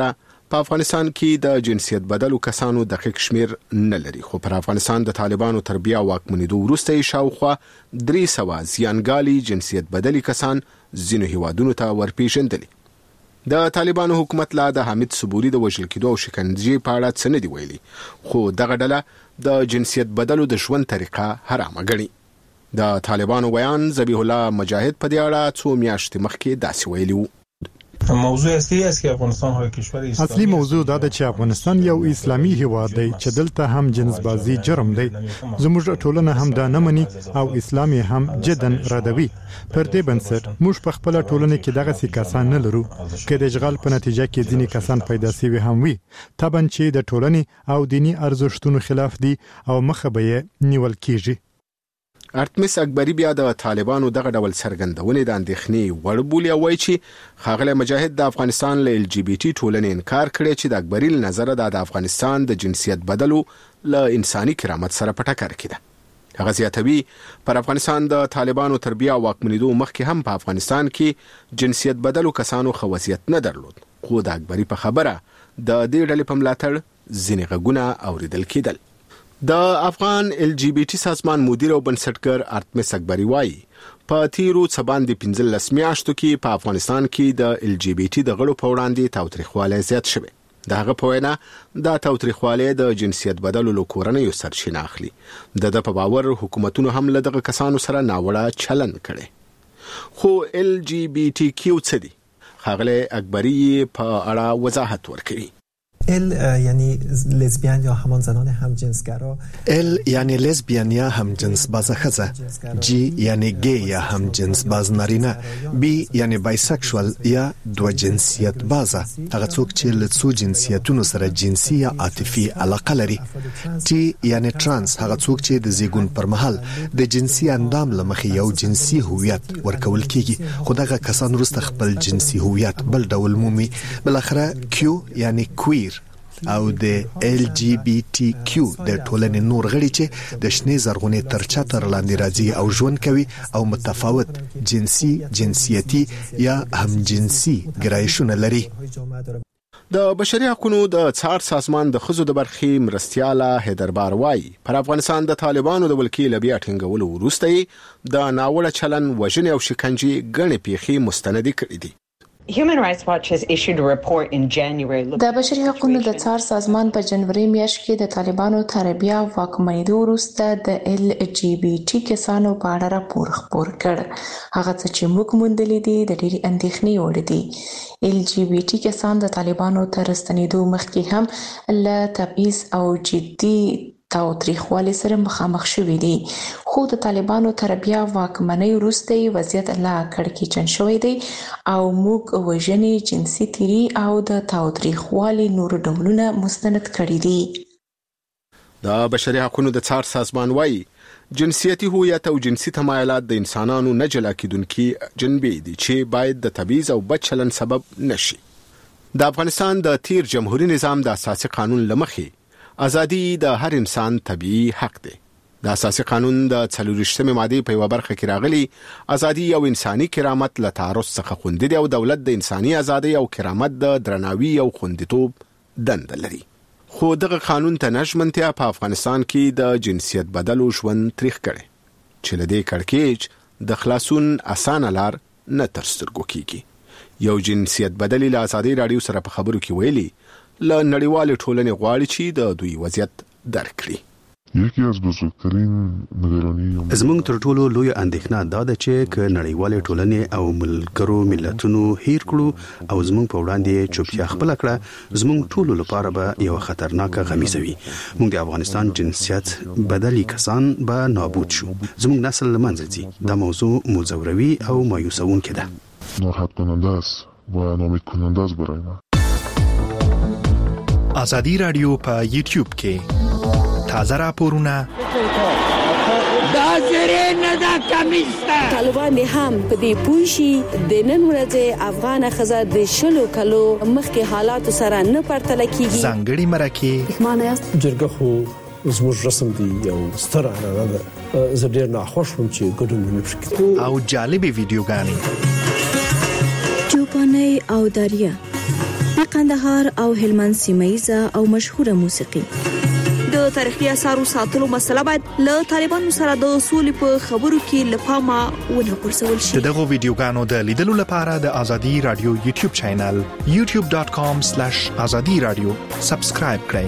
په افغانستان کې د جنسیت بدلو کسانو دقیق شمیر نه لري، خو پر افغانستان د طالبانو تربیه او واکمنیدو وروسته شاوخوا 300 زیانګالي جنسیت بدلي کسان ځینو هیوادونو ته ورپېژندلي. د طالبانو حکومت لا د حامد صبوري د وژل کېدو او شکنجې په اړه څه نه دی ویلي، خو دغه ډله د جنسیت بدلو د ژوند طریقه حرامه ګڼي. د طالبانو بیان ذبیح الله مجاهد په دې اړه 2 میاشتې مخکې داسې ویلي و. موضوع اصلي است که افغانستان های کشور اسلامی اصلي موضوع دا ده چې افغانستان یو اسلامي هیواد دی چې دلته هم جنسبازي جرم دی. زموږ ټولنه هم دا نه مني او اسلام هم جدن ردوي. پر دې بنسټ موږ په خپل ټولنه کې دغه کسان نه لرو چې د اشغال په نتیجه کې ځینې کسان پیدا شوي هم وي، طبعا چې د ټولنې او دینی ارزښتونو خلاف دي او مخه به نیول کیږي. ارتمس اکبری بیا د طالبانو دغه ډول څرګندونې د اندېښنې وړ بولي او وایي چې ښاغلی مجاهد د افغانستان له LGBT ټولنې انکار کړی چې د اکبری له نظره د افغانستان د جنسیت بدلو له انساني کرامت سره په ټکر کې ده. هغه زیاتوي پر افغانستان د طالبانو تربیه او واکمنیدو مخکې هم په افغانستان کې جنسیت بدلو کسانو ښه وضعیت نه درلود، خو د اکبری په خبره د دې ډلې په ملاتړ ځینې غږونه اوریدل کېدل. د افغان LGBT سازمان مدیر او بنسټګر ارتمس اکبری وایي په تیرو څه باندې 15 میاشتو کې په افغانستان کې د LGBT د غړو په وړاندې تاوتریخوالی زیات شوی. د هغه په وینا دا تاوتریخوالی د جنسیت بدلو له کورنیو سرچینه اخلي. د په باور حکومتونو هم له دغه کسانو سره ناوړه چلن کړي. خو LGBTQ څه دي؟ ښاغلی اکبری په اړه وضاحت ورکوي. ال یعنی لزبیان یا همان زنان همجنسگرا، ال یعنی لزبیان یا همجنس باز خزه، جی یعنی گی یا همجنس باز نارینه، بی یعنی بایسکشوال یا دو جنسیت بازه، هغه څوک چې له څو جنسیتونو سره جنسي یا عاطفي علاقه لري. ټي یعنی ترانس، هغه څوک چې د زیږون پر مهال د جنسي اندام لمخې یو جنسي هویت ورکول کیږي، خو دغه کسان وروسته خپل جنسي هویت بل ډول مومي. بلخره کیو یعنی کویر او د LGBTQ د ټولنې نور غړي چې د شنې زرغونې تر چتر لاندې راځي او ژوند کوي او متفاوت جنسي، جنسیتي یا همجنسي ګرایشونه لري. د بشري حقوقو د څار سازمان د خزو د برخې مرستیاله هیدربار وایي پر افغانستان د طالبانو د ولکې لبیا ټینګولو وروسته د ناوړه چلن، وژنې او شکنجې ګڼې پیښې مستندې کړې دي. Human Rights Watch has issued a report in January. د بشري حقوقو د څار سازمان په جنوري میاشت کې د طالبانو تربیه او واکمنیدو وروسته د LGBT کسانو په اړه راپور خپور کړ. هغه څه چې موږ موندلي دي د ډېری اندېښنې وړ دي. LGBT کسان د طالبانو تر ستنېدو مخکې هم له تبعیض او جدي تاوتریخوالي سره مخامخ شوي دي، خو د طالبانو تربیه واکمنۍ وروسته وضعیت لا کړکېچن شوی دی او موږ وژنې، جنسي تیري او د تاوتریخوالي نور ډولونه مستند کړي دي. د بشري حقوقو د څار سازمان وایي جنسیتي هویت او جنسي تمایلات د انسانانو نه جلا کېدونکي جنبې دي چې باید د تبعیض او بد چلن سبب نشي. د افغانستان د تیر جمهوریت نظام د اساسي قانون لمخې ازادي د هر انسان طبيعي حق دی. د اساسي قانون د 43مې ماده په یو برخه کې راغلي ازادي او انساني کرامت له تعرض څخه خوندي دی او دولت د انساني ازادي او کرامت د درناوي او خوندیتوب دنده لري. خو دغه قانون ته نشمنتیا په افغانستان کې د جنسیت بدلو ژوند تاریخ کړي چې لدې کړکېچ د خلاصون اسانه لار نه تر سترګو کیږي. یو جنسیت بدلی له ازادي رادیو سره په خبرو کې ویلي له نړیوال ټولنې غواړي چې د دوی وضعیت درک کړي. یکی از بزرگترین نگرانی زموږ تر ټولو لوی اندېښنه دا ده چې ک نړیوال ټولنې او ملګرو ملتونو هیر کړو او زموږ په وړاندې چوپتیا خپل کړه، زموږ ټولو لپاره به یو خطرناک غمیزه وي. موږ د افغانستان جنسیت بدلی کسان به نابود شو، زموږ نسل لمنځه ځي. دا موضوع مزوروي او مایوسونکې ده. ناراحت کننده است و ناامید کننده است برای ما. آزادی رادیو په یوټیوب کې تازه راپورونه دا زری نه دا کمیسته طالبان هم په دې پوښي د نن ورځې افغان خزه د شلو کلو مخکې حالات سره نه پرتل کیږي. ځانګړي مرکه معنی است جرګه خو زموږ رسم دی یو ستر نه ده. زه ډیر ناخوښ وم چې ګډون نه پکې او جالبې ویډیوګانې چوپانه او دریا د قندهار او هلمند سیمایزه او مشهوره موسیقي. د تاریخي اثارو ساتلو مسله باید له طالبانو سره د اصول په خبرو کې لپاره ونه پرسول شي. دغه ویډیوګانو د لیدلو لپاره د ازادي رادیو یوټیوب چینل youtube.com/azadiradio سبسکرایب کړئ.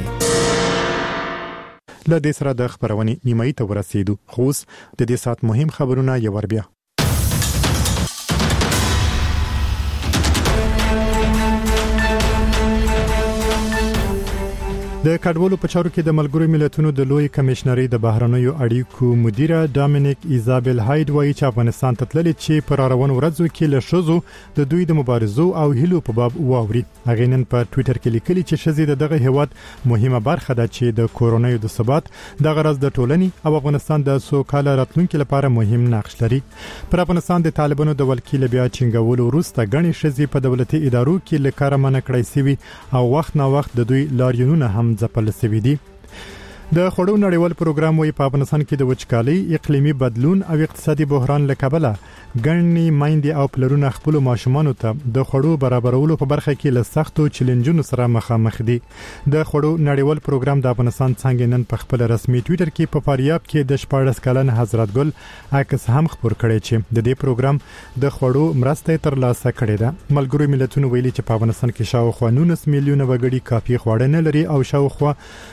له دې سره د خبرونې نیمایي ته ورسېدو. خو د دې سات مهم خبرونه یو ور بیا. د کډوالو په چارو کې د ملګرو ملتونو د لوی کمشنري د بهرنیو اړیکو مدیره ډامینیک ایزابل هاید وایي چې افغانستان ته تللي چې پر روان ورځو کې له شذو د دوی د مبارزو او هیلو په باب واوري. هغه نن په ټوئیټر کې لیکلي چې شذې دغه هیواد مهمه برخه ده چې د کورونا د ثبات د غرض د ټولنې او افغانستان د سوکاله راتلونکو لپاره مهم نقش لري. پر افغانستان د طالبانو د ولکیل بیا چنګولو وروسته غني شذې په دولتي ادارو کې لکاره منع کړی سوي او وخت نا وخت د دوی لاریونونه هم ځپل سوي دي. د خړو نړیوال پروګرام وی په افغانستان کې د وچکالۍ، اقلیمي بدلون او اقتصادي بحران لکبله ګڼنی مایندې او پلرونه خپل ماشومان ته د خړو برابرولو په برخه کې له سختو چیلنجونو سره مخامخ دي. د خړو نړیوال پروګرام د افغانستان څنګه نن په خپل رسمي ټوئیټر کې په فاریاب کې د 14 کلن حضرت ګل عکس هم خبر کړی چې د دې پروګرام د خړو مرسته تر لاسه کړې ده. ملګرو ملتونو ویلي چې په افغانستان کې شاوخوا 19 میلیونه وګړي کافي خواړه نه لري او شاوخوا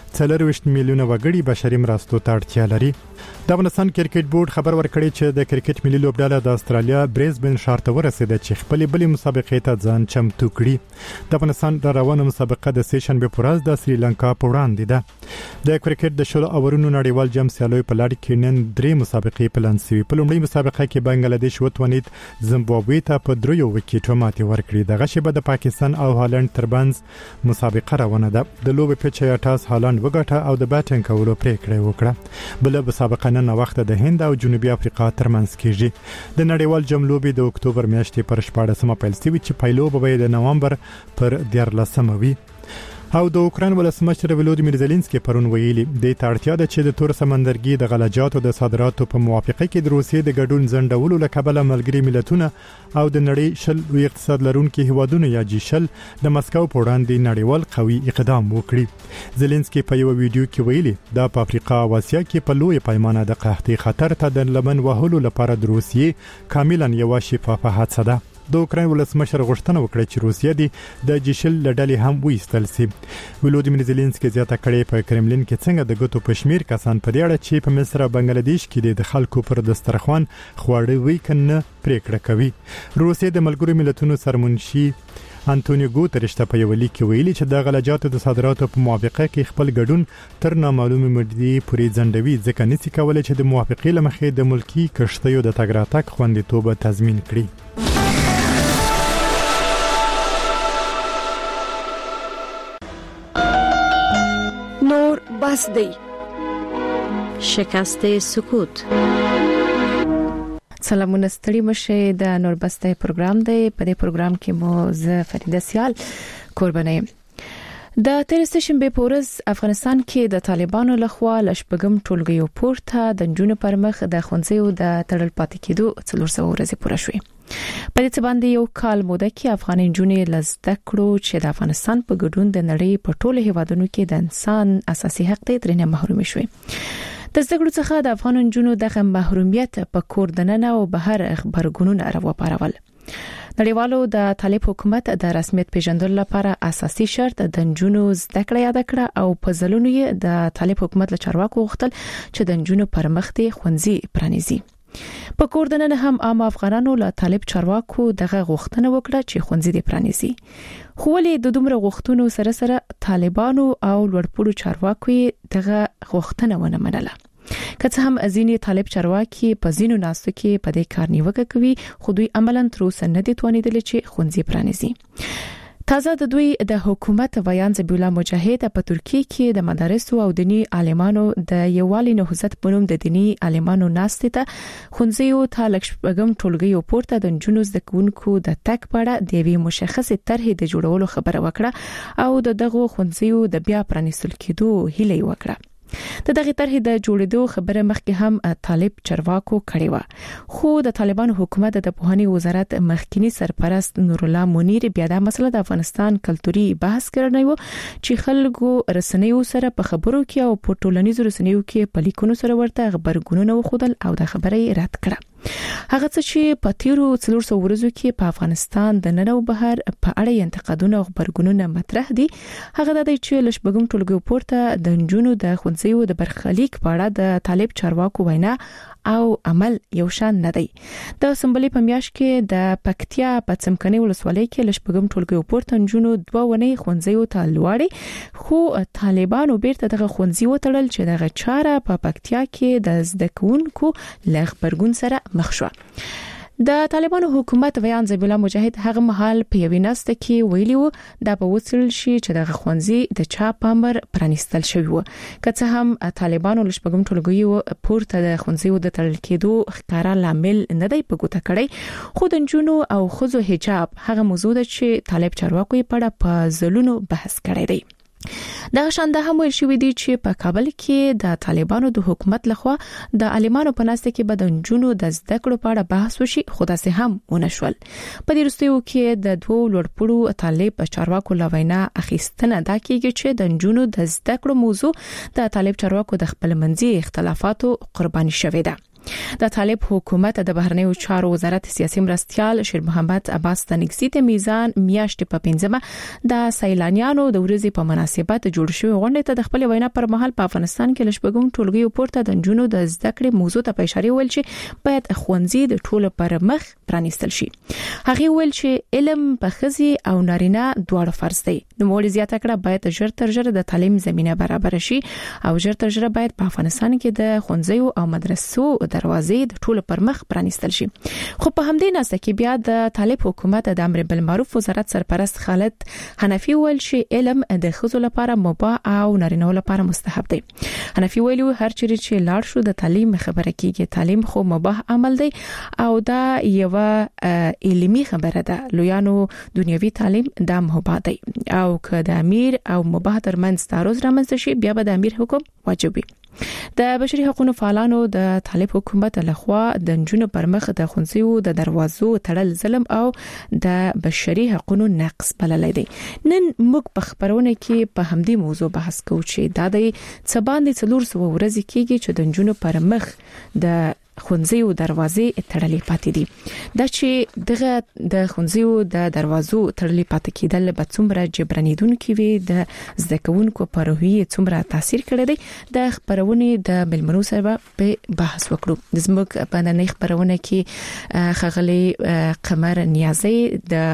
40 میلیونه وګړي بشري مرستو ته اړتیا لري. د افغانستان کرکټ بورډ خبر ورکړی چې د کرکټ ملي لوبډله د استرالیا بریزبن ښار ته ورسېده چې خپل بلې مسابقې ته ځان چمتو کړي. د افغانستان روانه مسابقه د سیشن به پورز د سریلانکا په وړاندې ده. د کرکټ د شلو اورونو نړیوال جام سیالي په لړ کې نن 3 مسابقې پلان شوي. په لومړۍ مسابقه کې بنگلاديش وتونید زیمبابوې ته په 3 وکټو ماتې ورکړې. دغه شیبه د پاکستان او هالند ترمنځ مسابقه روانه ده. د لوبې په چیاټاس هالند وګټه او د بیټینګ کولو پریکړه وکړه. بل مسابقه نن وخت د هند او جنوبي افریقا ترمنځ کیږي. د نړیوال جام لوبې د اکتوبر میاشتې پر 14مه پیل شوي چې پایلو به د نوامبر پر 14مه وي. او د اوکران ولسمشر ولودیمیر زيلنسکي پرون ویلي د تړتیا د چې د تور سمندرګي د غلجاتو د صادراتو په موافقه کې د روسیې د ګډون ځنډولو لکبله ملګری ملتونه او د نړۍ شل لوی اقتصاد لرونکي هیوادونو یا جیشل د مسکو په وړاندې نړیوال قوي اقدام وکړي. زيلنسکي په یو ویډیو کې ویلي د افریقا او اسیا کې په لوی پیمانه د قحطۍ خطر ته د لمن وهلو لپاره د روسیې کاملا یو شفافه هڅه ده. د اوکران ولسمشر غوښتنه وکړه چې روسیه د جیشل لړلې هم وېستل شي. ولودیمیر زيلنسکي زیاته کړې په کرملین کې څنګه د ګوتو پښمیر کسان په دې اړه چې په مصر او بنگلاديش کې د خلکو پر دسترخوان خواړه وکنه پریکړه کوي. روسیه د ملګرو ملتونو سرمنشي انټونیو ګوتریش ته په یو لیک کې ویلي چې د غلجاتو د صادراتو په موافقه کې خپل ګډون تر نامعلومه مدې پورې ځنډوي ځکه نشي کولای چې د موافقې لمخې د ملکی کشتیو د تګ راتګ خوندیتوب تضمین کړي. نور بس دی شکسته سکوت. سلامونه ستړي مشه د نوربسته پروګرام دی. په دې پروګرام کې مو زه فریده سیال قربانه یم. د تیرستشن به پورز افغانستان کې د طالبانو لخوا لشبګم ټولګیو پورته د جنونو پر مخ د خونځیو د تړل پاتې کېدو 400 ورځې پوره شوې. په دې باندې یو کال موده کې افغان جنونې لزده کړو چې د افغانستان په ګډون د نړۍ په ټولو هیوادونو کې د انسان اساسي حق ته ترنه محروم شوي. د زګړو څخه د افغان جنونو دغه محرومیت په کور دننه او بهر خبرګونونه راوپارول. نړیوالو د طالب حکومت د رسمیت پیژندلو لپاره اساسي شرط د جنونو زده کړه یاد کړه او په ځلونو یې د طالب حکومت له چارواکو غوښتل چې د جنونو پرمختي خوندزي پرانیزي. په کور دننه هم عام افغانانو له طالب چارواکو دغه غوښتنه وکړه چې خوندزي دي پرانیزي. خو ولې د دومره غوښتنو سره سره طالبانو او لوړپوړو چارواکو دغه غوښتنه ونه منله. که څه هم ازینی طالب چارواکي په زینو ناستو کې په دې کار نیوکه کوي خو دوی عملاً تر اوسه نه دي توانیدل چې خوندزي پرانیزي. تازه د دوی د حکومت ویان ذبیح الله مجاهد په ترکیه کې د مدارسو او دینی عالمانو د یووالي نهضت په نوم د دینی عالمانو ناستې ته خونځیو ته لکشبګم ټولګیو پورته د جنونو د کوونکو د تک پړه د وی مشخصه طرحې د جوړولو خبره وکړه او دغه خونځیو د بیا پرانیستل کېدو هیله وکړه. د دغه طرحې د جوړېدو خبره مخکې هم طالب چارواکو کړې و، خو د طالبانو حکومت د پوهنې وزارت مخکنی سرپرست نور الله منیر بیا د مسله د افغانستان کلتوري بحث کړی و چې خلکو رسنیو سره په خبرو کې او په ټولنیزو رسنیو کې په لیکونو سره ورته خبرګونونه وخدل او د خبرې رد کړه. هغه څه چې په تیرو 400 ورځو کې په افغانستان د ننو بهر په اړه انتقادونه او خبرګونونه مطرح دي هغه د چې لشبګم ټولګي پورته د جنونو د خونځیو د برخلیک په اړه د طالب چارواکو وینا او عمل یو شان نه دی. د سمبلې په میاشت کې د پکتیا په څمکني ولسوالۍ کې لشبګم ټولګي پورته جنونو 2 ونې خونځیو ته لوړې، خو طالبانو بیرته دغه خونځي وتړل چې دغه چاره په پکتیا کې د زدکونکو لغبرګون سره مخ شو. د طالبانو حکومت ویان ذبیح الله مجاهد هغه مهال په یوې نسته کې ویلی و دا به وڅل شي چې د خونځي د چا پامر پرانیستل شوی و، که څه هم طالبانو لشبګم ټولګي پورته د خونځي د تړل کېدو ښکارا لامل نه دی په ګوته کړی، خو د جنونو او خزو حجاب هغه موضوع ده چې طالب چارواکو یې په ځلونو بحث کړی دی. دغه شان د هم ویل شوې دي چې په کابل کې د طالبانو د حکومت لخوا د عالمانو په ناسته کې بدن جنونو د زده کړو په اړه بحث وشي، خو داسې هم ونشول. په دې وروستیو کې د 2 لوړپوړو طالب چارواکو لوینا اخیستنه دا کیږي چې د جنونو د زده کړو موضوع د طالب چارواکو د خپل منځي اختلافاتو قرباني شوې ده. د طالب حکومت د بهرنیو چارو وزارت سیاسي مرستيال شیر محمد عباس تنګسي ته میزان میاشت په 15 د سیلانیانو د ورځې په مناسبت جوړ شوی غونډه ته د خپل وینا پر مهال په افغانستان کې لشبګم ټولګي پورته د جنونو د زده کړې موضوع ته په اشاره ویل چې باید خوندزي د ټولو پر مخ پرانیستل شي. هغه ویل چې علم په خزي او نارینه دواړو فرض دی، نو مولي زیاته کړه باید ژر تر ژره د تعلیم زمينه برابر شي او ژر تر ژره باید په افغانستان کې د خوندزي او مدرسو دروازې د ټولو پر مخ پرانیستل شي. خو په همدې ناسه کې بیا د طالب حکومت د امر بالمعروف وزارت سرپرست خالد حنفي ویل چې علم د خزو لپاره مباح او نارینه لپاره مستحب دی. حنفي ویلو هر چیرې چې لاړ شو د تعلیم خبره کیږي، تعلیم خو مباح عمل دی او دا یو علمي خبره ده. لویانو دنیوي تعلیم د مباح دی او که د امیر او مباح ترمنځ تعارض رامنځته شي بیا به د امیر حکم واجب وي. د بشري حقوقو فعالانو د طالب حکومت لخوا د جنونو پر مخ د خونځیو د دروازو تړل ظلم او د بشري حقوقو نقض بللی دی. نن موږ په خبرونه کې په همدې موضوع بحث کوو چې دا د څباندې 400 ورځې کېږي چې د جنونو پر مخ د خونځیو دروازې تړلې پاتې دي. دا چې دغه د خونځیو د دروازو تړلې پاتې کېدل به څومره جبرانیدونکو وي، د زدهکونکو په روحیه څومره تاثیر کړی دی، د خبرونه د ملمنو سره په بحث وکړو. زموږ په نن خبرونه کې خغلی قمر نیازی د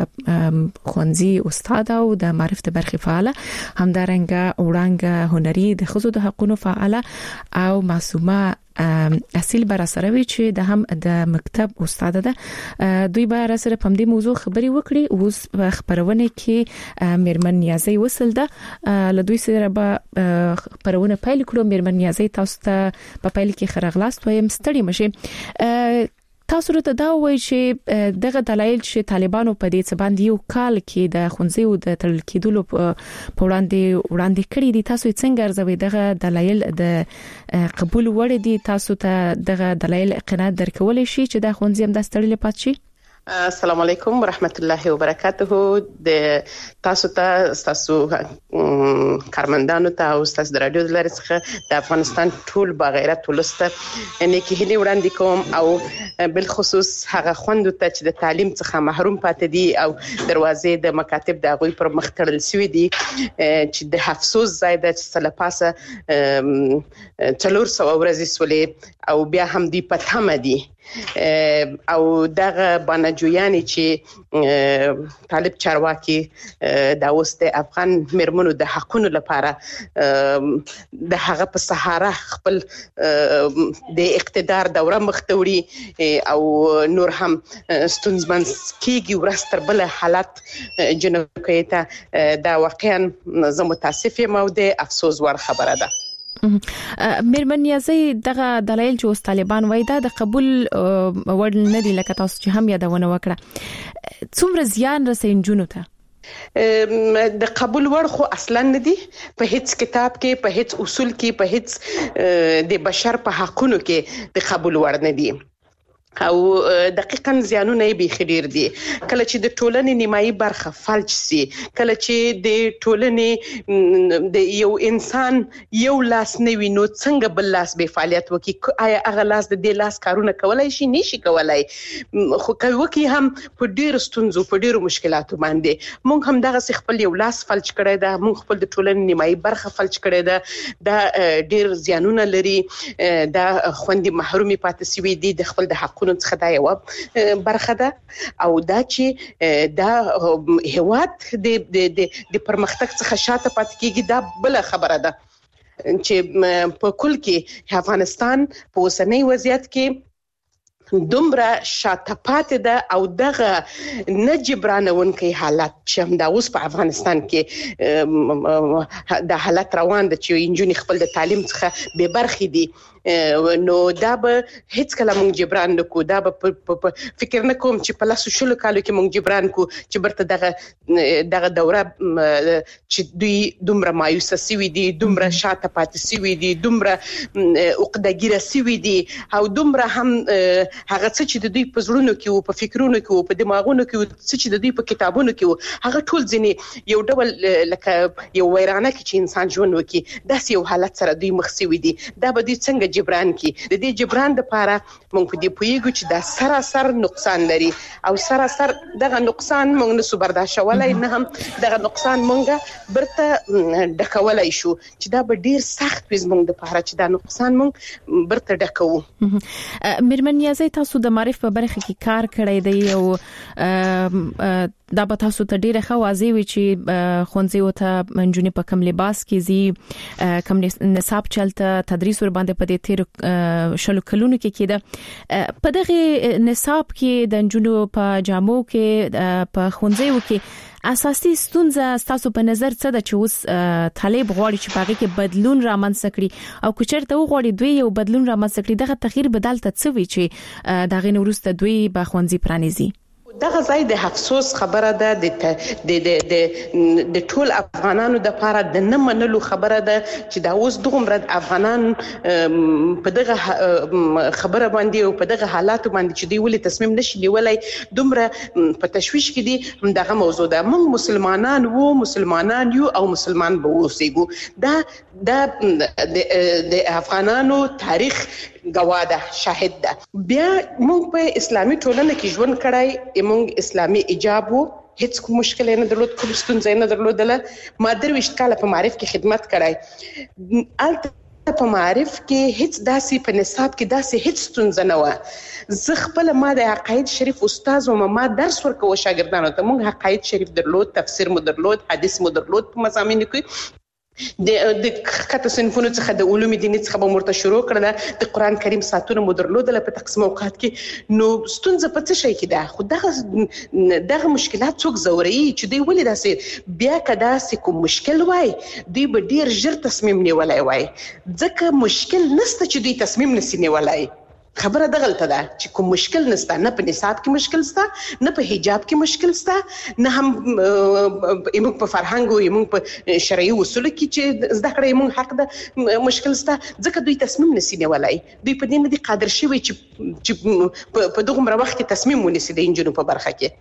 خونځي استاد او د معرفت برخې فعاله، همدارنګه وړاندې هنري د خزو د حقوقو فعاله او معصومه اصل بر سره چې د هم د مکتب استاد ده. دوی به سره په دې موضوع خبري وکړي. اوس خبرونه کې میرمن نیازی وصل ده له دوی سره به خبرونه پیل کړو. میرمن نیازی تاسو ته په پیل کې خرغلاست وایم، ستړي مشه. تاسو ته دا وایي چې دغه دلایل چې طالبانو په دې څه باندې یو کال کې د خونځیو د تړل کېدلو په وړاندې کړی دي، تاسو څنګه ارزوي دغه دلایل د قبول وړ دي؟ تاسو ته دغه دلایل قناعت درکول شي چې د خونځي هم د ستړل پات شي؟ السلام علیکم ورحمت الله وبرکاته. د تاسو کارمندانو ته او تاسو د رادیو د لارې څخه د افغانستان ټول باغیرت ولسته نیکی هلي وړاندې کوم او بل خصوص هغه خوندو ته چې د تعلیم څخه محروم پاتې دي او دروازې د مکاتب د غوي پر مخ تړل شوې دي چې د افسوس ځای د سلپاسه 400 ورځې سولې او بیا هم دی پټه دي او دغه بانجویانی چې طالب چارواکي د اوست افغان مرمنو د حقونو لپاره د هغه په سهاره خپل د اقتدار دوره مختوري او نور هم ستونزمن کیږي ورستر بل حالت جنوکي ته دا واقعا زه متاسف یم او د افسوس ور خبره ده. میرمن نیازی دغه دلایل چې طالبان وایي دا د قبول وړ نه دي، لکه تاسو چې هم یادونه وکړه. څومره زیان رسېږي جنونو ته؟ د قبول وړ خو اصلا نه دي په هیڅ کتاب کې په هیڅ اصول کې په هیڅ د بشر په حقونو کې د قبول وړ نه دي او دقیقاً زیانونه به خډیر دي کله چې د ټولنې نیمایي برخه فلج سي کله چې د ټولنې د یو انسان یو لاس نه وینو څنګه بل لاس به فعالیت وکړي آیا هغه لاس د دې لاس کارونه کولای شي نشي کولای خو کوي هم په ډیر ستونزو په ډیرو مشکلاتو باندې مونږ هم دغه خپل یو لاس فلج کړی دا مونږ خپل د ټولنې نیمایي برخه فلج کړی دا ډیر زیانونه لري دا خوندې محرومي پاتې سوي دي د خپل د حقوقو څخه دا یو برخه ده او دا چې دا هیواد د پرمختګ څخه شاته پاتې کیږي دا بل خبره ده چې په کل کې افغانستان په اوسنۍ وضعیت کې دومره شاته پاتې ده او دغه نه جبرانونکي حالات چې هم دا اوس په افغانستان کې د حالت روان ده چې انجونې خپل د تعلیم څخه بې برخې دي نو دا به هیڅ کله مونږ جبران نکو دا به فکر نکوم چې په لاسو شلو کالو کې مونږ جبران کو چې برته دغه دوره چې دوی دومره مایوسه سوي دي دومره شاته پاتې سوي دي دومره عقده‌ګیره سوي دي او دومره هم هغه څه چې د دوی په زړونو کې او په فکرونو کې او په دماغونو کې څه چې د دوی په کتابونو کې هغه ټول ځنی یو ډول لکه یو ویرانه کې چې انسان ژوند وکړي داسې یو حالت سره دوی مخ سوي دي دا به دوی څنګه جبران کی د دې جبران لپاره مونږ په دې پویګو چې دا سراسر نقصان لري او سراسر دغه نقصان مونږ نه سو برداشتولای نه هم دغه نقصان مونږه برته ډکولای شو چې دا به ډیر سخت وي مونږ لپاره چې دا نقصان مونږ برته ډکو میرمن نیازی تاسو د معرف په برخه کې کار کړی دی او دا به تاسو ته ډیره ښه واضح وي چې خونځي او ته منجونی په کم لباس کې زی کم نصاب چلته تدریس ور باندې په دې تیر شلو کلونو کې کېده په دغه نصاب کې د انجونو په جامو کې په خونځي کې اساسي ستونزه تاسو په نظر څه ده چې اوس طالب غواړي چې پاګه کې بدلون رامنځته کړي او کچرته غواړي دوی یو بدلون رامنځته کړي دغه تغییر بدل ته څه وی چې دغه نورسته دوی به خونځي پرانیزي دغه ځای د افسوس خبره ده د ټول افغانانو د لپاره د نه منلو خبره ده چې دا اوس دومره افغانان په دغه خبره باندې او په دغه حالات باندې چې دی ولې تصمیم نشي نیولای دومره په تشويش کې دي دغه موضوع ده موږ مسلمانان یو او مسلمان به اوسېګو دا د افغانانو تاریخ گواده شاهد ده بیا موږ په اسلامي ټولنه کې ژوند کړای موږ اسلامي ایجاب وو هیڅ کوم مشکل نه درلود کوم ستونزه نه درلودله ما درويشت کاله په معرف کې خدمت کړای الته په معرف کې هیڅ داسې په نصاب کې داسې هیڅ ستونزه نه و زه خپل ما د عقاید شریف استاد او ما درس ورکوه شاګردانو ته موږ عقاید شریف درلود تفسیر مو درلود حدیث مو درلود په مضامینو کې د کته صنفونو څخه د علوم دیني څخه به مرته شروع کړل د قران کریم ساتونه مدرلودله په تقسیم اوقات کې نو ستونزه په څه شي کې ده خو دغه مشکلات څوک زوري چې دوی ولې داسې بیا کدا سې کوم مشکل وای دوی به ډیر ژر تصمیم نیولای وای ځکه مشکل نسته چې دوی تصمیم نسی نیولای خبره د غلطه ده چې کوم مشکل نسته نه په نصاب کې مشکل سته نه په حجاب کې مشکل سته نه هم موږ په فرهنګ او موږ په شرعي اصول کې چې زده کړې موږ حق ده مشکل سته ځکه دوی تصمیم نسی نیولای دوی په دې نه دي قادر شوی چې په دغه وخت کې تصمیم ونیسي د انجونو په برخه کې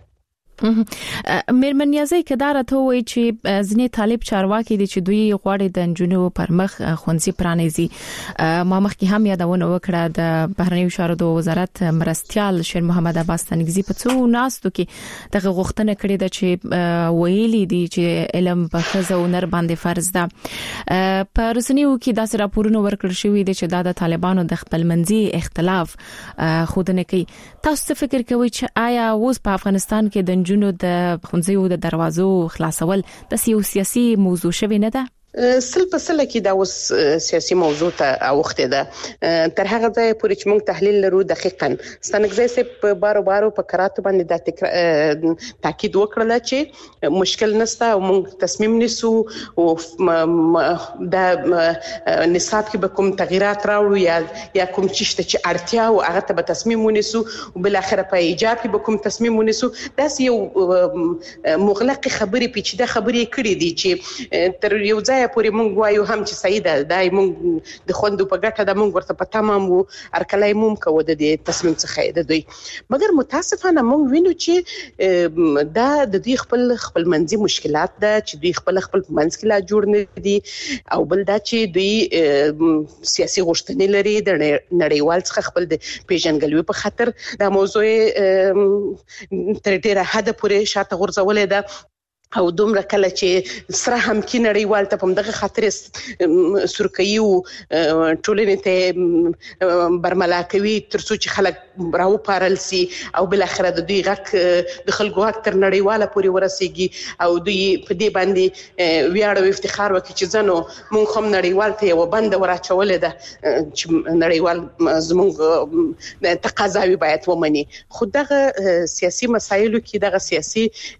میرمن نیازی کدار ته وای چې ځنې طالب چارواکي دي چې دوی غواړي د انجونو پر مخ خونځي پرانیزي ما مخکې هم یادونه وکړه د بهرنیو چارو د وزارت مرستيال شیر محمد عباس تنګزي په څو ناستو کې دغه غوښتنه کړې ده چې ویلي دي چې علم په خزه او نر باندې فرض ده په رسنیو کې داسې راپورونه ورکړل شوې دي چې د طالبانو د خپل منځي اختلاف خودنه کوي تاسو څه فکر کوئ چې آیا اوس په افغانستان کې د جنو د خونځیو د دروازو خلاصول د سیاسي موضوع شوی نه ده سل کې دا اوس سیاسي موضوع ته اوخته ده تر هغه ځای پورې چې موږ تحلیل لرو دقیقاً ستنګزې سه په بارو په قراتو باندې د تاکید وکړل چې مشکل نشته او موږ تصمیم نیسو او د نصاب کې به کوم تغیرات راوړو یا کوم چې اړتیا او هغه ته به تصمیم ونیسو او بل اخر په ایجاب کې به کوم تصمیم ونیسو دا یو مغلق خبرې پیچیده خبرې کړې دي چې تر یو ځای پورې موږ وایو هم چې صحیح ده دا موږ د خوندو په ګټه د موږ ورته په تمام وو ارکلای موم کوو د تصمیم څخه د دوی مګر متاسفانه موږ وینو چې دا د دوی خپل منځي مشکلات ده چې دوی خپل منځ کې لا جوړ نه دي او بل دا چې دوی سیاسي غوښتنې لري د نړیوال څخه خپل د پیژنګلوي په خاطر دا موضوع تر ډیره حد پورې شاته غورځولې ده او دومره کله چې سره هم کې نړیوال ته په دغه خاطر سرکیو ټولنې ته برملا کوي ترڅو چې خلک راو پارل سي او بل اخر د دوی غک د خلکو اکتر نړیواله پوري ورسیږي او دوی په دې باندې ویاړ او افتخار وکړي چې ځنو مونږ هم نړیوال ته یو بند وراچولې ده چې نړیوال زموږ تقاضاوي باید ومني خو دغه سیاسي مسایلو کې دغه سیاسي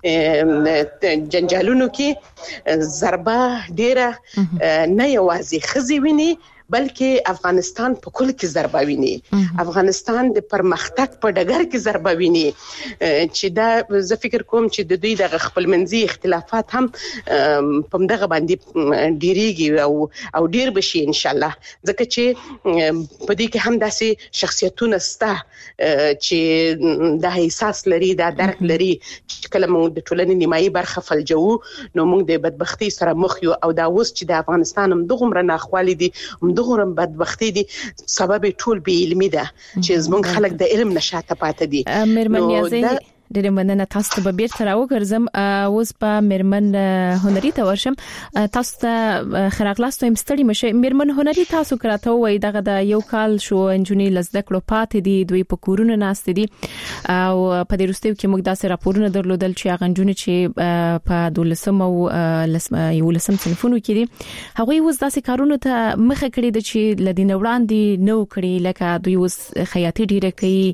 جنجالونو کې ضربه ډیره نه یوازې خزي ویني بلکې افغانستان په کل کې ضربه ویني افغانستان د پرمختګ په ډګر کې ضربه ویني چې دا زه فکر کوم چې د دوی د خپل منځي اختلافات هم په دغه باندې ډیریږي او ډیر بشي ان شاء الله ځکه چې په دې کې هم داسې شخصیتونه سته چې د احساس لري د درک لري چې کله موږ د ټولنې نیمایي برخه فلجو نو موږ د بدبختی سره مخ یو او دا اوس چې د افغانستان هم دغه ناخوالي دي دغه بدبختی دي سبب ټول به علمي ده چې زمونږ خلک د علم نشاته پاتې دي مېرمن نیازي ډېر مننه تاسو ته به بیرته راوګرځم اوس په مېرمن هنري ته ورشم تاسو ته خراغلاستو مستړي مشه مېرمن هنري تاسو کراته وای دغه د یو کال شو انجونی لزدکړو پاتې دي دوی په کورونه ناست دي او په دې وروستیو کې موږ داسې راپورونه درلودل چې هغه انجونی چې په 12 او 11 صنفونو کې دي هغه اوس داسې کارونه ته مخه کړی د چې لدین وړاندې نو کړی لکه دوی اوس خیاطي ډیره کوي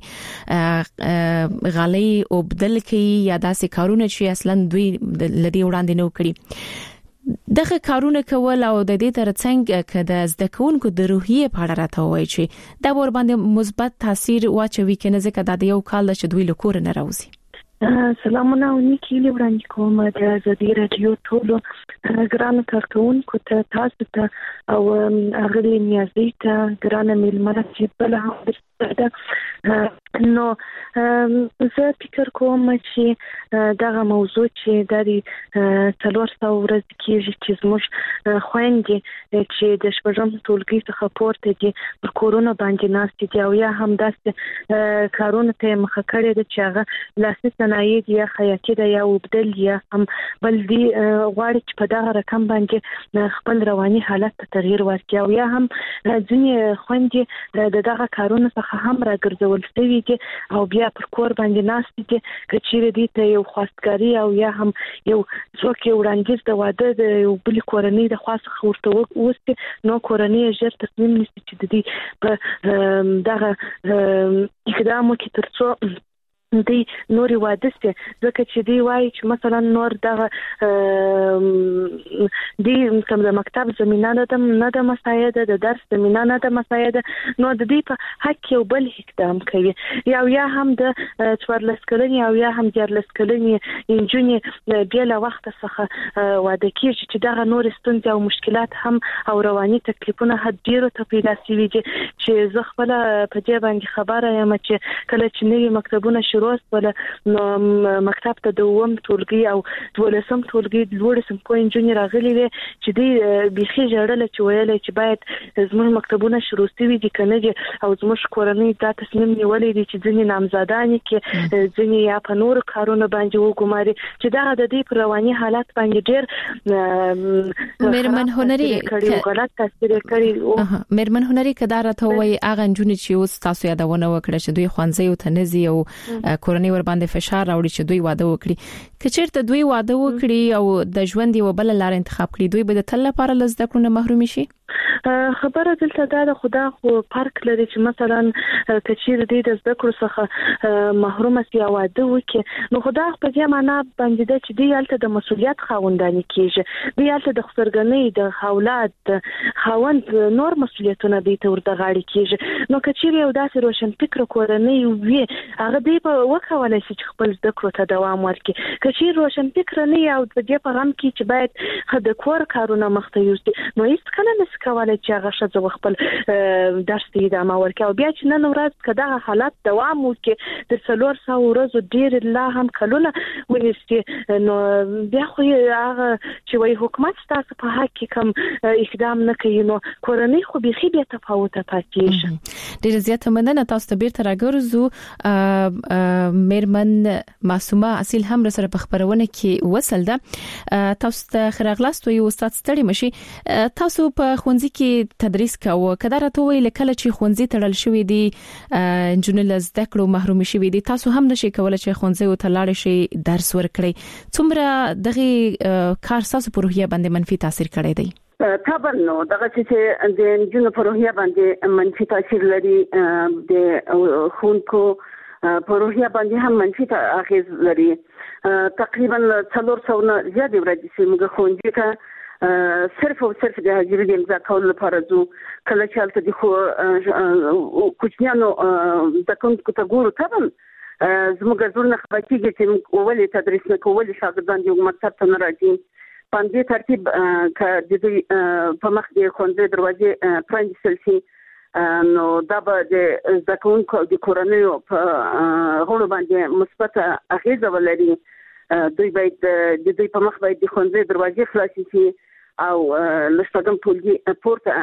غالي او بدل کوي یا داسې کارونه چې اصلا دوی لدی وړاندې نو کړی دغه کارونه کول او د دې ترڅنګ کده زده کوونکو د روحیه په اړه راته وایي چې دا ور باندې مثبت تاثیر واچوي کنه ځکه دا یو کال چې دوی له کور نه راوځي سلامونه ونیکی وړاندې کوم د زدي رادیو ټول ګران کارکونکو ته تاسو ته او اغلی نیازي ته ګران ملمنه چې بل هم نو زه فکر کوم چې دغه موضوع چې د 300 ورځې کېږي چې زموږ خويندې چې د شپږم ټولګي څخه پورته دي پر کورونا باندې ناست دي او یا هم داسې کارونه ته مخه کړې ده چې هغه لاسي صنایع یا خیاطي ده یا وبدل یا هم بل دي غواړي چې په دغه رقم باندې خپل رواني حالت ته تغییر ورکړي او یا هم ځینې خويندې دغه کارونه څخه هم راګرځول شوي دي او بیا پر کور باندې ناست دي کچېره دي ته یو خواستګاری او یا هم یو څوک یو وړاندیز د واده د یو بل کورنۍ د خاص خورته وسته نو کورنۍ ژر تصمیم نیسي چې د دې په دغه اقدامو کې ترڅو دی نوري واده سي ځکه چې دی وایي چې مثلا نور دغه دی کوم د مکتب زمينه نه د مسایده د درس زمينه نه د مسایده نو د دې په حق یو بل اقدام کوي یا هم د 14 کلنی او یا هم 14 کلنی انجونی بیا له وخت څخه واده کیږي چې دغه نور ستونزې او مشکلات هم او رواني تکلیفونه حد ډیرو ته پیدا شوي دي چې زه خپل په دې باندې خبره یم چې کله چې نوی مکتبونه روز ولا مکتب ته دوم ټولګي او 12م ټولګي لوړسم کوین جونیور راغلي وي چې دی بيخي جوړل چې ویل چې باید زموږ مکتبونه شروع شي دي کنه او زموږ کورنۍ دا تصمیم نیولې دي چې ځینې نامزادانی کې ځینې یا په نور کارونه باندې وګماري چې دا د دې پر رواني حالت باندې ډېر مېرمن هنري غلط تاثیر کوي مېرمن هنري کدارته وای اغه جونی چې اوس تاسو یادونه وکړه چې دوی خوانځي او تنزي او کورنۍ ور باندې فشار راوړي چې دوی واده وکړي کچېرته دوی واده وکړي او د ژوند یو بل لار انتخاب کړي دوی به د تل لپاره لزده کړو نه محروم شي خبره دلته دا خدا خو فرق لري چې مثلا کچیر دې د زده کړو څخه محروم سي او واده وکړي نو خدا په دې معنا باندې د چې دی الته د مسولیت خاوندانی کیږي دی الته د خسرګنۍ د اولاد خاوند نور مسولیتونه دی ته ورته غاړي کیږي نو کچیر یو داسې روشن فکر کورنۍ وي هغه دی په وکولای شي چې خپل زده کړو ته دوام ورکړي کچیر روشن فکر نه یو د دې په غم کې چې باید د کور کارونه مخته یوسي نو هیڅ کله نس کولای چې هغه شته خپل درس دی د ما ورکه او بیا چې نن ورځ کدا حالت دوام وکړي د 300 ورځې ډیر الله هم کلونه ونیسي نو بیا خو هغه چې وای حکومت تاسو په حق کې کوم اقدام نه کوي نو کورنۍ خو به خې به تفاوت پاتې ډیر زیاته مننه تاسو ته بیرته راګرځو میرمن معصومه اصیل هم سره په خبرونه کې وصل ده تاسو ته خراغلاست یو استاد ستړي مشي تاسو په ښوونځي کې تدریس کاوه کله راته ویل کله چې ښوونځي تړل شوی دی جنونه زده کړو محروم شوی دي تاسو هم نشئ کولای چې ښوونځي او تلاړ شي درس ورکړي څومره دغه کار تاسو په روحیه باندې منفي تاثیر کړی دی طبعا نو دغه چې د جنونو په روحیه باندې منفي تاثیر لري د خونکو په روحیه باندې هم منفي اغیز لري تقریبا 400 نه زیات ورځې چې موږ ښوونځي ته صرف او صرف د حاضرۍ د امضا کولو لپاره ځو کله چې هلته د خو کوچنیانو د کومو ته ګورو طبعا زموږ زړونه خفه کېږي چې ولې تدریس نه کوو ولې شاګردان د مکتب ته نه راځي په دې ترتیب که د دوی په مخ د ښوونځي دروازې پرانیستل شي نو دا به د زده کوونکو د کورنیو په غړو باندې مثبت اغیزه ولري دوی باید د دوی په مخ باید د ښوونځي دروازې خلاصې شي او لږ ټولګي پورته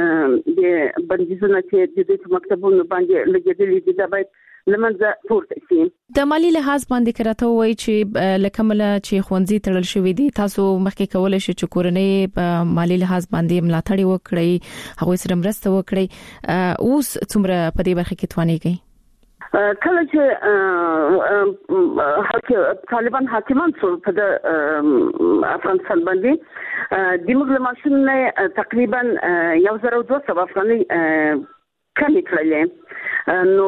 د بندیزونه چې د دوی په مکتبونو باندې لګېدلي دي دا باید لمنځه پورته شي د مالی لحاظ باندې کراته وای چې لکمله چې ښوونځي تړل شوی دي تاسو مخکې کولای شئ چې کورنۍ په مالی لحاظ باندې ملاتړ وکړي هغه سره مرسته وکړي اوس څومره په دې برخه کې توانیږي کله چې طالبان حاکمان شو په افغانستان باندې د موږ ماشين نه تقریبا 1200 افغاني کمی کړلې نو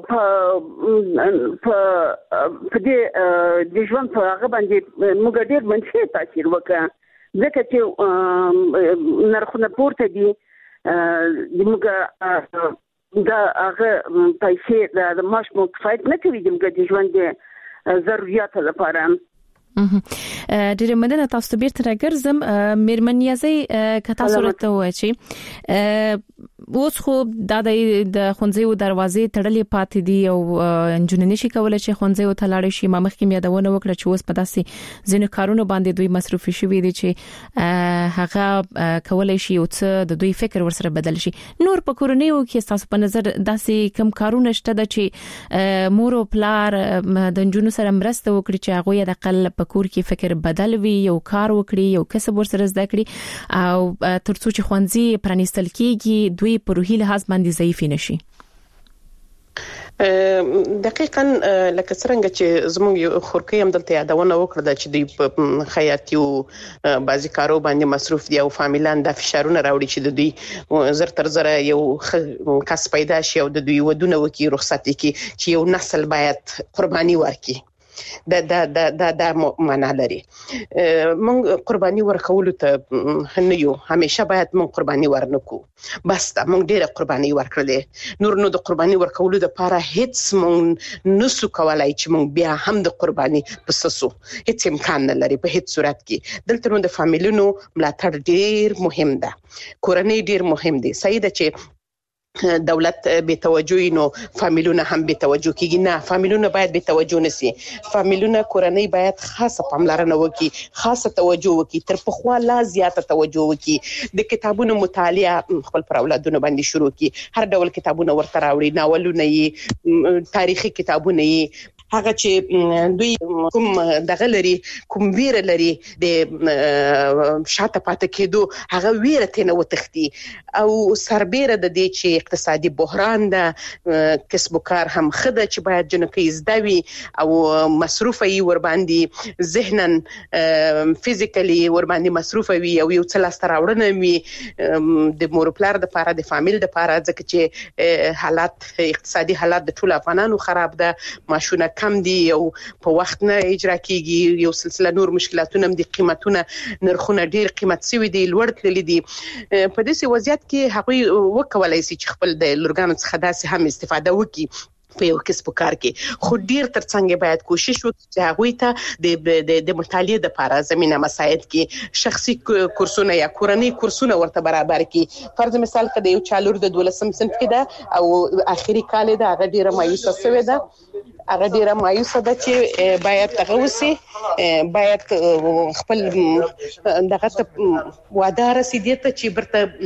په دې د ژوند په هغه باندې موږ ډېر منفي تاثیر وکړ ځکه چې نرخونه پورته دي د موږ دا هغه پیسې د معاش مو کفایت نه کوي د ژوند ضرورت لپاره ډېر مننه تاسو ته بیرته راګرځم میرمن یازي کتا صورت وای چې اوس خو د ښوونځي دروازې تړلې پاتې دي او انجنیر نشي کولای چې ښوونځي ته لاړ شي ما مخکې یادونه وکړه چې اوس په داسې ځینو کارونو باندې دوی مصروف شوي دي چې هغه کولای شي او څه د دوی فکر ورسره بدل شي نور په کورنیو کې تاسو په نظر داسې کم کارونه شته چې مور او پلار د انجنیر سره مرسته وکړي چې هغه یې د اقل په کور کې فکر بدل وي یو کار وکړي یو کسب ورسره زده کړي او ترڅو چې ښوونځي پرانیستل کیږي دوی په روحي لحاظ باندې ضعیف نشي دقیقاً لکه څنګه چې زموږ خورکې هم دلته یادونه وکړه چې د خیاطي او بازی کارو باندې مصروف دي او فامیلان د فشارونه راوړي چې د دوی زر تر زره یو کس پیدا شي او د دوی ودونه وکي رخصت کی چې یو نسل باید قرباني ورکړي دا معنا لري مونږ قرباني ورکول ته نه یو همیشه باید مونږ قرباني ورنکو بس دا مونږ ډیره قرباني ورکړلې نور نو د قرباني ورکول لپاره هیڅ مونږ نسو کولای چې مونږ بیا هم د قرباني پسسو هیڅ امکان نه لري په هیڅ صورت کې دلته نو د فامیلونو ملاتړ ډیر مهم ده کورنۍ ډیر مهم دي صحیح ده چې دولت به توجه نو فامیلونه هم به توجه کیږي نه فامیلونه باید به توجه نسی فامیلونه کورنۍ باید خاصه پاملرنه وکي خاصه توجه وکي تر پخوا لا زیاته توجه وکي د کتابونو مطالعه خپل پر اولادونو باندې شروع کی هر ډول کتابونه ورته راوړي ناولونه یې تاریخي کتابونه یې هغه چې دوی کوم دغه لري کوم ویره لري د شاته پاتې کېدو هغه ویره ته نه وتختی او سربېره د دې چې اقتصادي بحران ده کسب وکړ هم خده چې باید جنکې زدوي او مصروفه وي ور باندې ذهنن فزیکلی ور باندې مصروفه وي او یو څه لاس راوړنه وي د مورپلار د لپاره د فامیل د لپاره ځکه چې حالات اقتصادي حالات د ټول افغانانو خراب ده ماشونه کم دي او په وخت نه اجرا کیږي یو سلسله نور مشکلاتونه د قیمتونه نرخونه ډیر قیمت سوي دي لوړ تللي دي په دې وضعیت کې هغوی وکولای شي چې خپل د لورګانو څخه داسې هم استفاده وکړي په یو کسب وکړ کې خو ډیر ترڅنګ باید کوشش وکړي چې هغوی ته د مطالعې لپاره زمينه مساعد کې شخصي کورسونه یا کورنۍ کورسونه ورته برابر کړي فرض مثال کده یو چالور د 12 صنف کې ده او اخیری کال ده هغه ډیره مایوسه شوې ده هغه ډیره مایوسه ده چې باید تغوسي باید خپل دغه واده رسیدي ته چې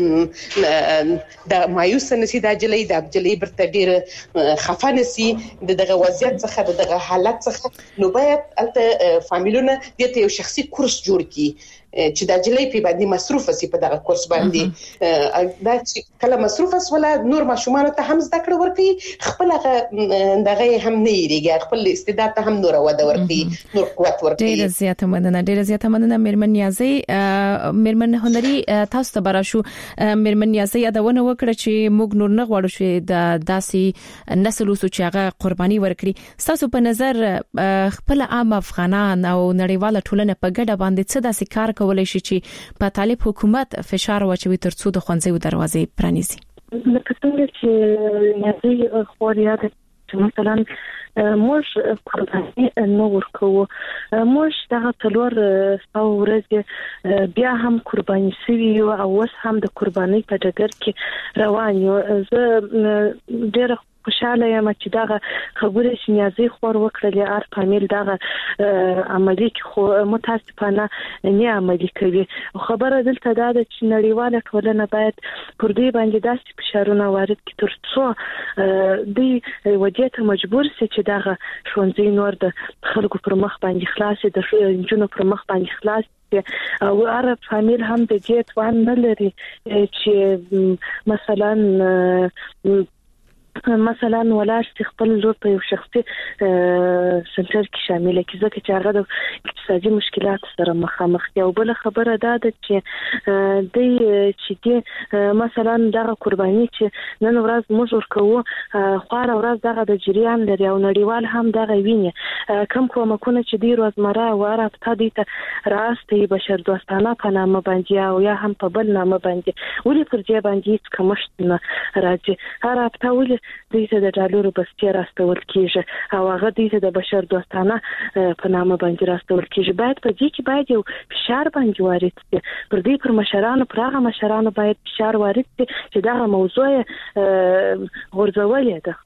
برته د مایوسه نسی د جلې برته ډیره خفانه سي دغه وضعیت څخه دغه حالت څخه نو باید الته فامیلونه دته یو شخصي کورس جوړ کړي چې د جلې په باندې مصروف سي په دغه کورس باندې دا چې کله مصروف اس ولا نور ماشومان ته هم زده کړه ورکړي خپل دغه هم نه یریږي خپل استعداد ته هم نور وده ورکړي نور قوت ورکړي ډیره زیاته مننه میرمن نیازی میرمن هنري تاسو ته براشو میرمن نیازی یادونه وکړه چې موږ نور نه غواړو چې د داسي نسل وسو چې هغه قرباني ورکړي تاسو په نظر خپل عام افغانان او نړیواله ټولنه په ګډه باندې څه داسې کار کولای شي چې په طالب حکومت فشار واچوي ترڅو د خوندزي دروازې پرانیزي لکه څنګه چې نیازي خوریا د مثلا موږ قرباني نو ورکو موږ دغه څلور ورځې بیا هم قرباني شوی او اوس هم د قرباني په ډګر کې روان یو زه ډېر خوشاله یم چې دغه خبرې چې نیازي خور وکړلې ار فامیل دغه عملي خو متاسفانه نه عملي کوي خبره دلته دا ده چې نړیواله ټولنه باید پر دې باندې داسې فشارونه وارد کړي ترڅو دوی وجهه مجبور شي چې دغه ښوونځي نور د خلکو پر مخ باندې خلاص د جنونو پر مخ باندې خلاص او عرب فامیل هم د دې توان نه لري چې مثلا ولاش خپل لور په یو شخصي سنټر کې شامل کی ځکه چې هغه د اقتصادي مشکلات سره مخامخ دی او بل خبره ده چې د مثلا دغه قرباني چې نن ورځ موږ ورکوو خوار ورځ دغه د جریان لري او نړیوال هم دغه ویني کم کومکونه چې دی روزمره او رابطه دي ته راستي بشر دوستانه په نامه باندې او یا هم په بل نامه باندې ولې پر دې باندې کمشت نه راځي هر رابطه ولې دې د ډالرو بستي راستول کیږي او هغه دې د بشر دوستانه په نامه باندې راستول کیږي باید په دې کې باید یو فشار باندې وارد شي پر دې پر مشرانو پر هغه مشرانو باید فشار وارد شي چې دا موضوع غورځولې ده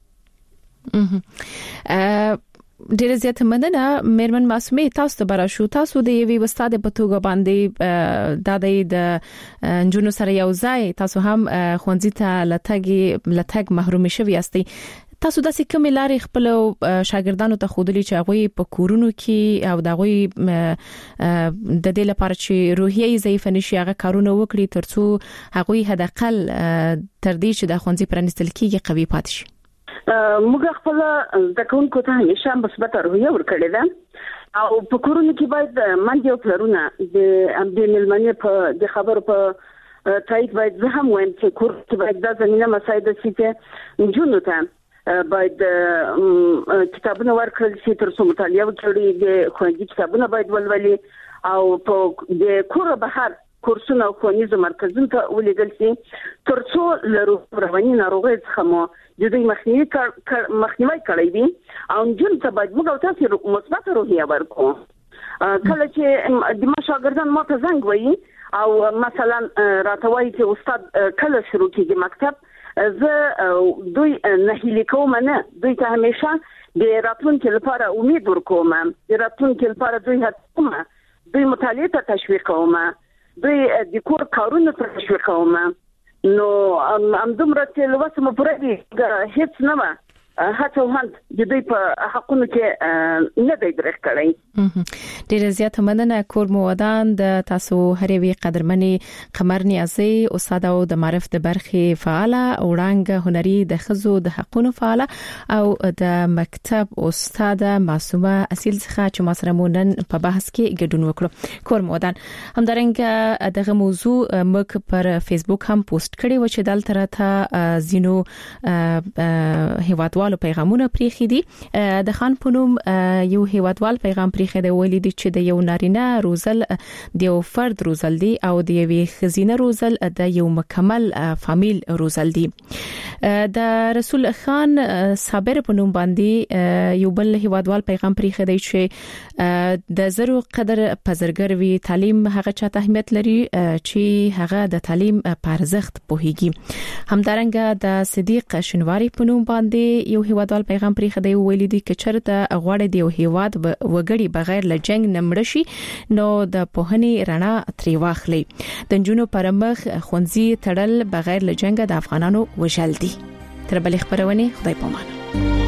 ډیره زیاته مننه میرمن معصومه تاسو ته براشو تاسو د یوې وستاد په توګه باندې د جنونو سره یو ځای تاسو هم خوندزي ته لټګ محروم شوی یاستئ تاسو د کوم لارې خپل شاګردانو ته خودلی چې هغه په کورونو کې او دغه د دې لپاره چې روحیه ضعیف نشي هغه کارونه وکړي ترڅو هغه هدقل تر دې چې د خوندزي پرانستل کېږي قوي پاتې شي موږ خپل د کوونکو ته همیشه مثبت روحیه ورکړې ده او په کورونو کې باید منځ یو پلرونه د ملمنې په د خبرو په تایید باید زه هم وایم چې کور کې باید د زمينه مساعده شي چې جنونو ته باید کتابونه ورکړل شي ترڅو مطالعه وکړي د خوندي کتابونه باید ولولي او په د کور بهر کورسونه او ښوونیز مرکزونو ته ولېږل شي ترڅو له رواني ناروغۍ څخه مو د دې مخنیوي کړی وي او جن ته باید موږ تاسو مثبت روحیه ورکو کله چې د شاګردان ما ته زنګ وایي او مثلا راته وایي چې استاد کله شروع کیږي مکتب زه دوی نه هیله کوم نه دوی ته همیشه د راتلونکي لپاره امید ورکوم د راتلونکي لپاره دوی هڅوم دوی مطالعه ته تشویق کوم دوی د کور کارونه ته تشویق کوم نو دومره چې لوسم پرې هیڅ نه هڅوهند د دوی په حقونو کې نه دی درک کړی. ډیره زیاته مننه کور مودان د تاسو هروي قدرمنې قمر نیازي استاد او د معرف د برخې فعاله وړاندې هنري د خزو د حقونو فعاله او د مکتب استاد معصومه اصیل څخه چې ما سره مونن په بحث کې ګډون وکړو. کور مودان همدارنګه دغه موضوع مک پر فیسبوک هم پوسټ کړی و چې دلته راته زینو هیوادوالو پیغامونه پریخي دي. د خان پونوم یو هیوادوال پیغام پریخي دی ویلي دي چې د یو نارینه روزل د یو فرد روزل دي او د یوې خزینه روزل د یو مکمل فامیل روزل دي. د رسول خان صابر پونوم باندې یو بل هیوادوال پیغام پریخي دی چې د زرو قدر پزرګر وی تعلیم هغه چاته اهمیت لري چې هغه د تعلیم په ارزښت پوهیږي. همدارنګه د صدیق شنواری پونوم باندې یو هیوادوال پیغام پریخي دی ویلي دي چې چرته غوړې دی یو هیواد وګړي بغیر له جنگ نمړ شي نو د پوهنې رڼا تری واخلي. د جنونو پرمخ خونځي تړل بغیر له جنگ د افغانانو وشل دي. تر بل خبرونه خدای پامان.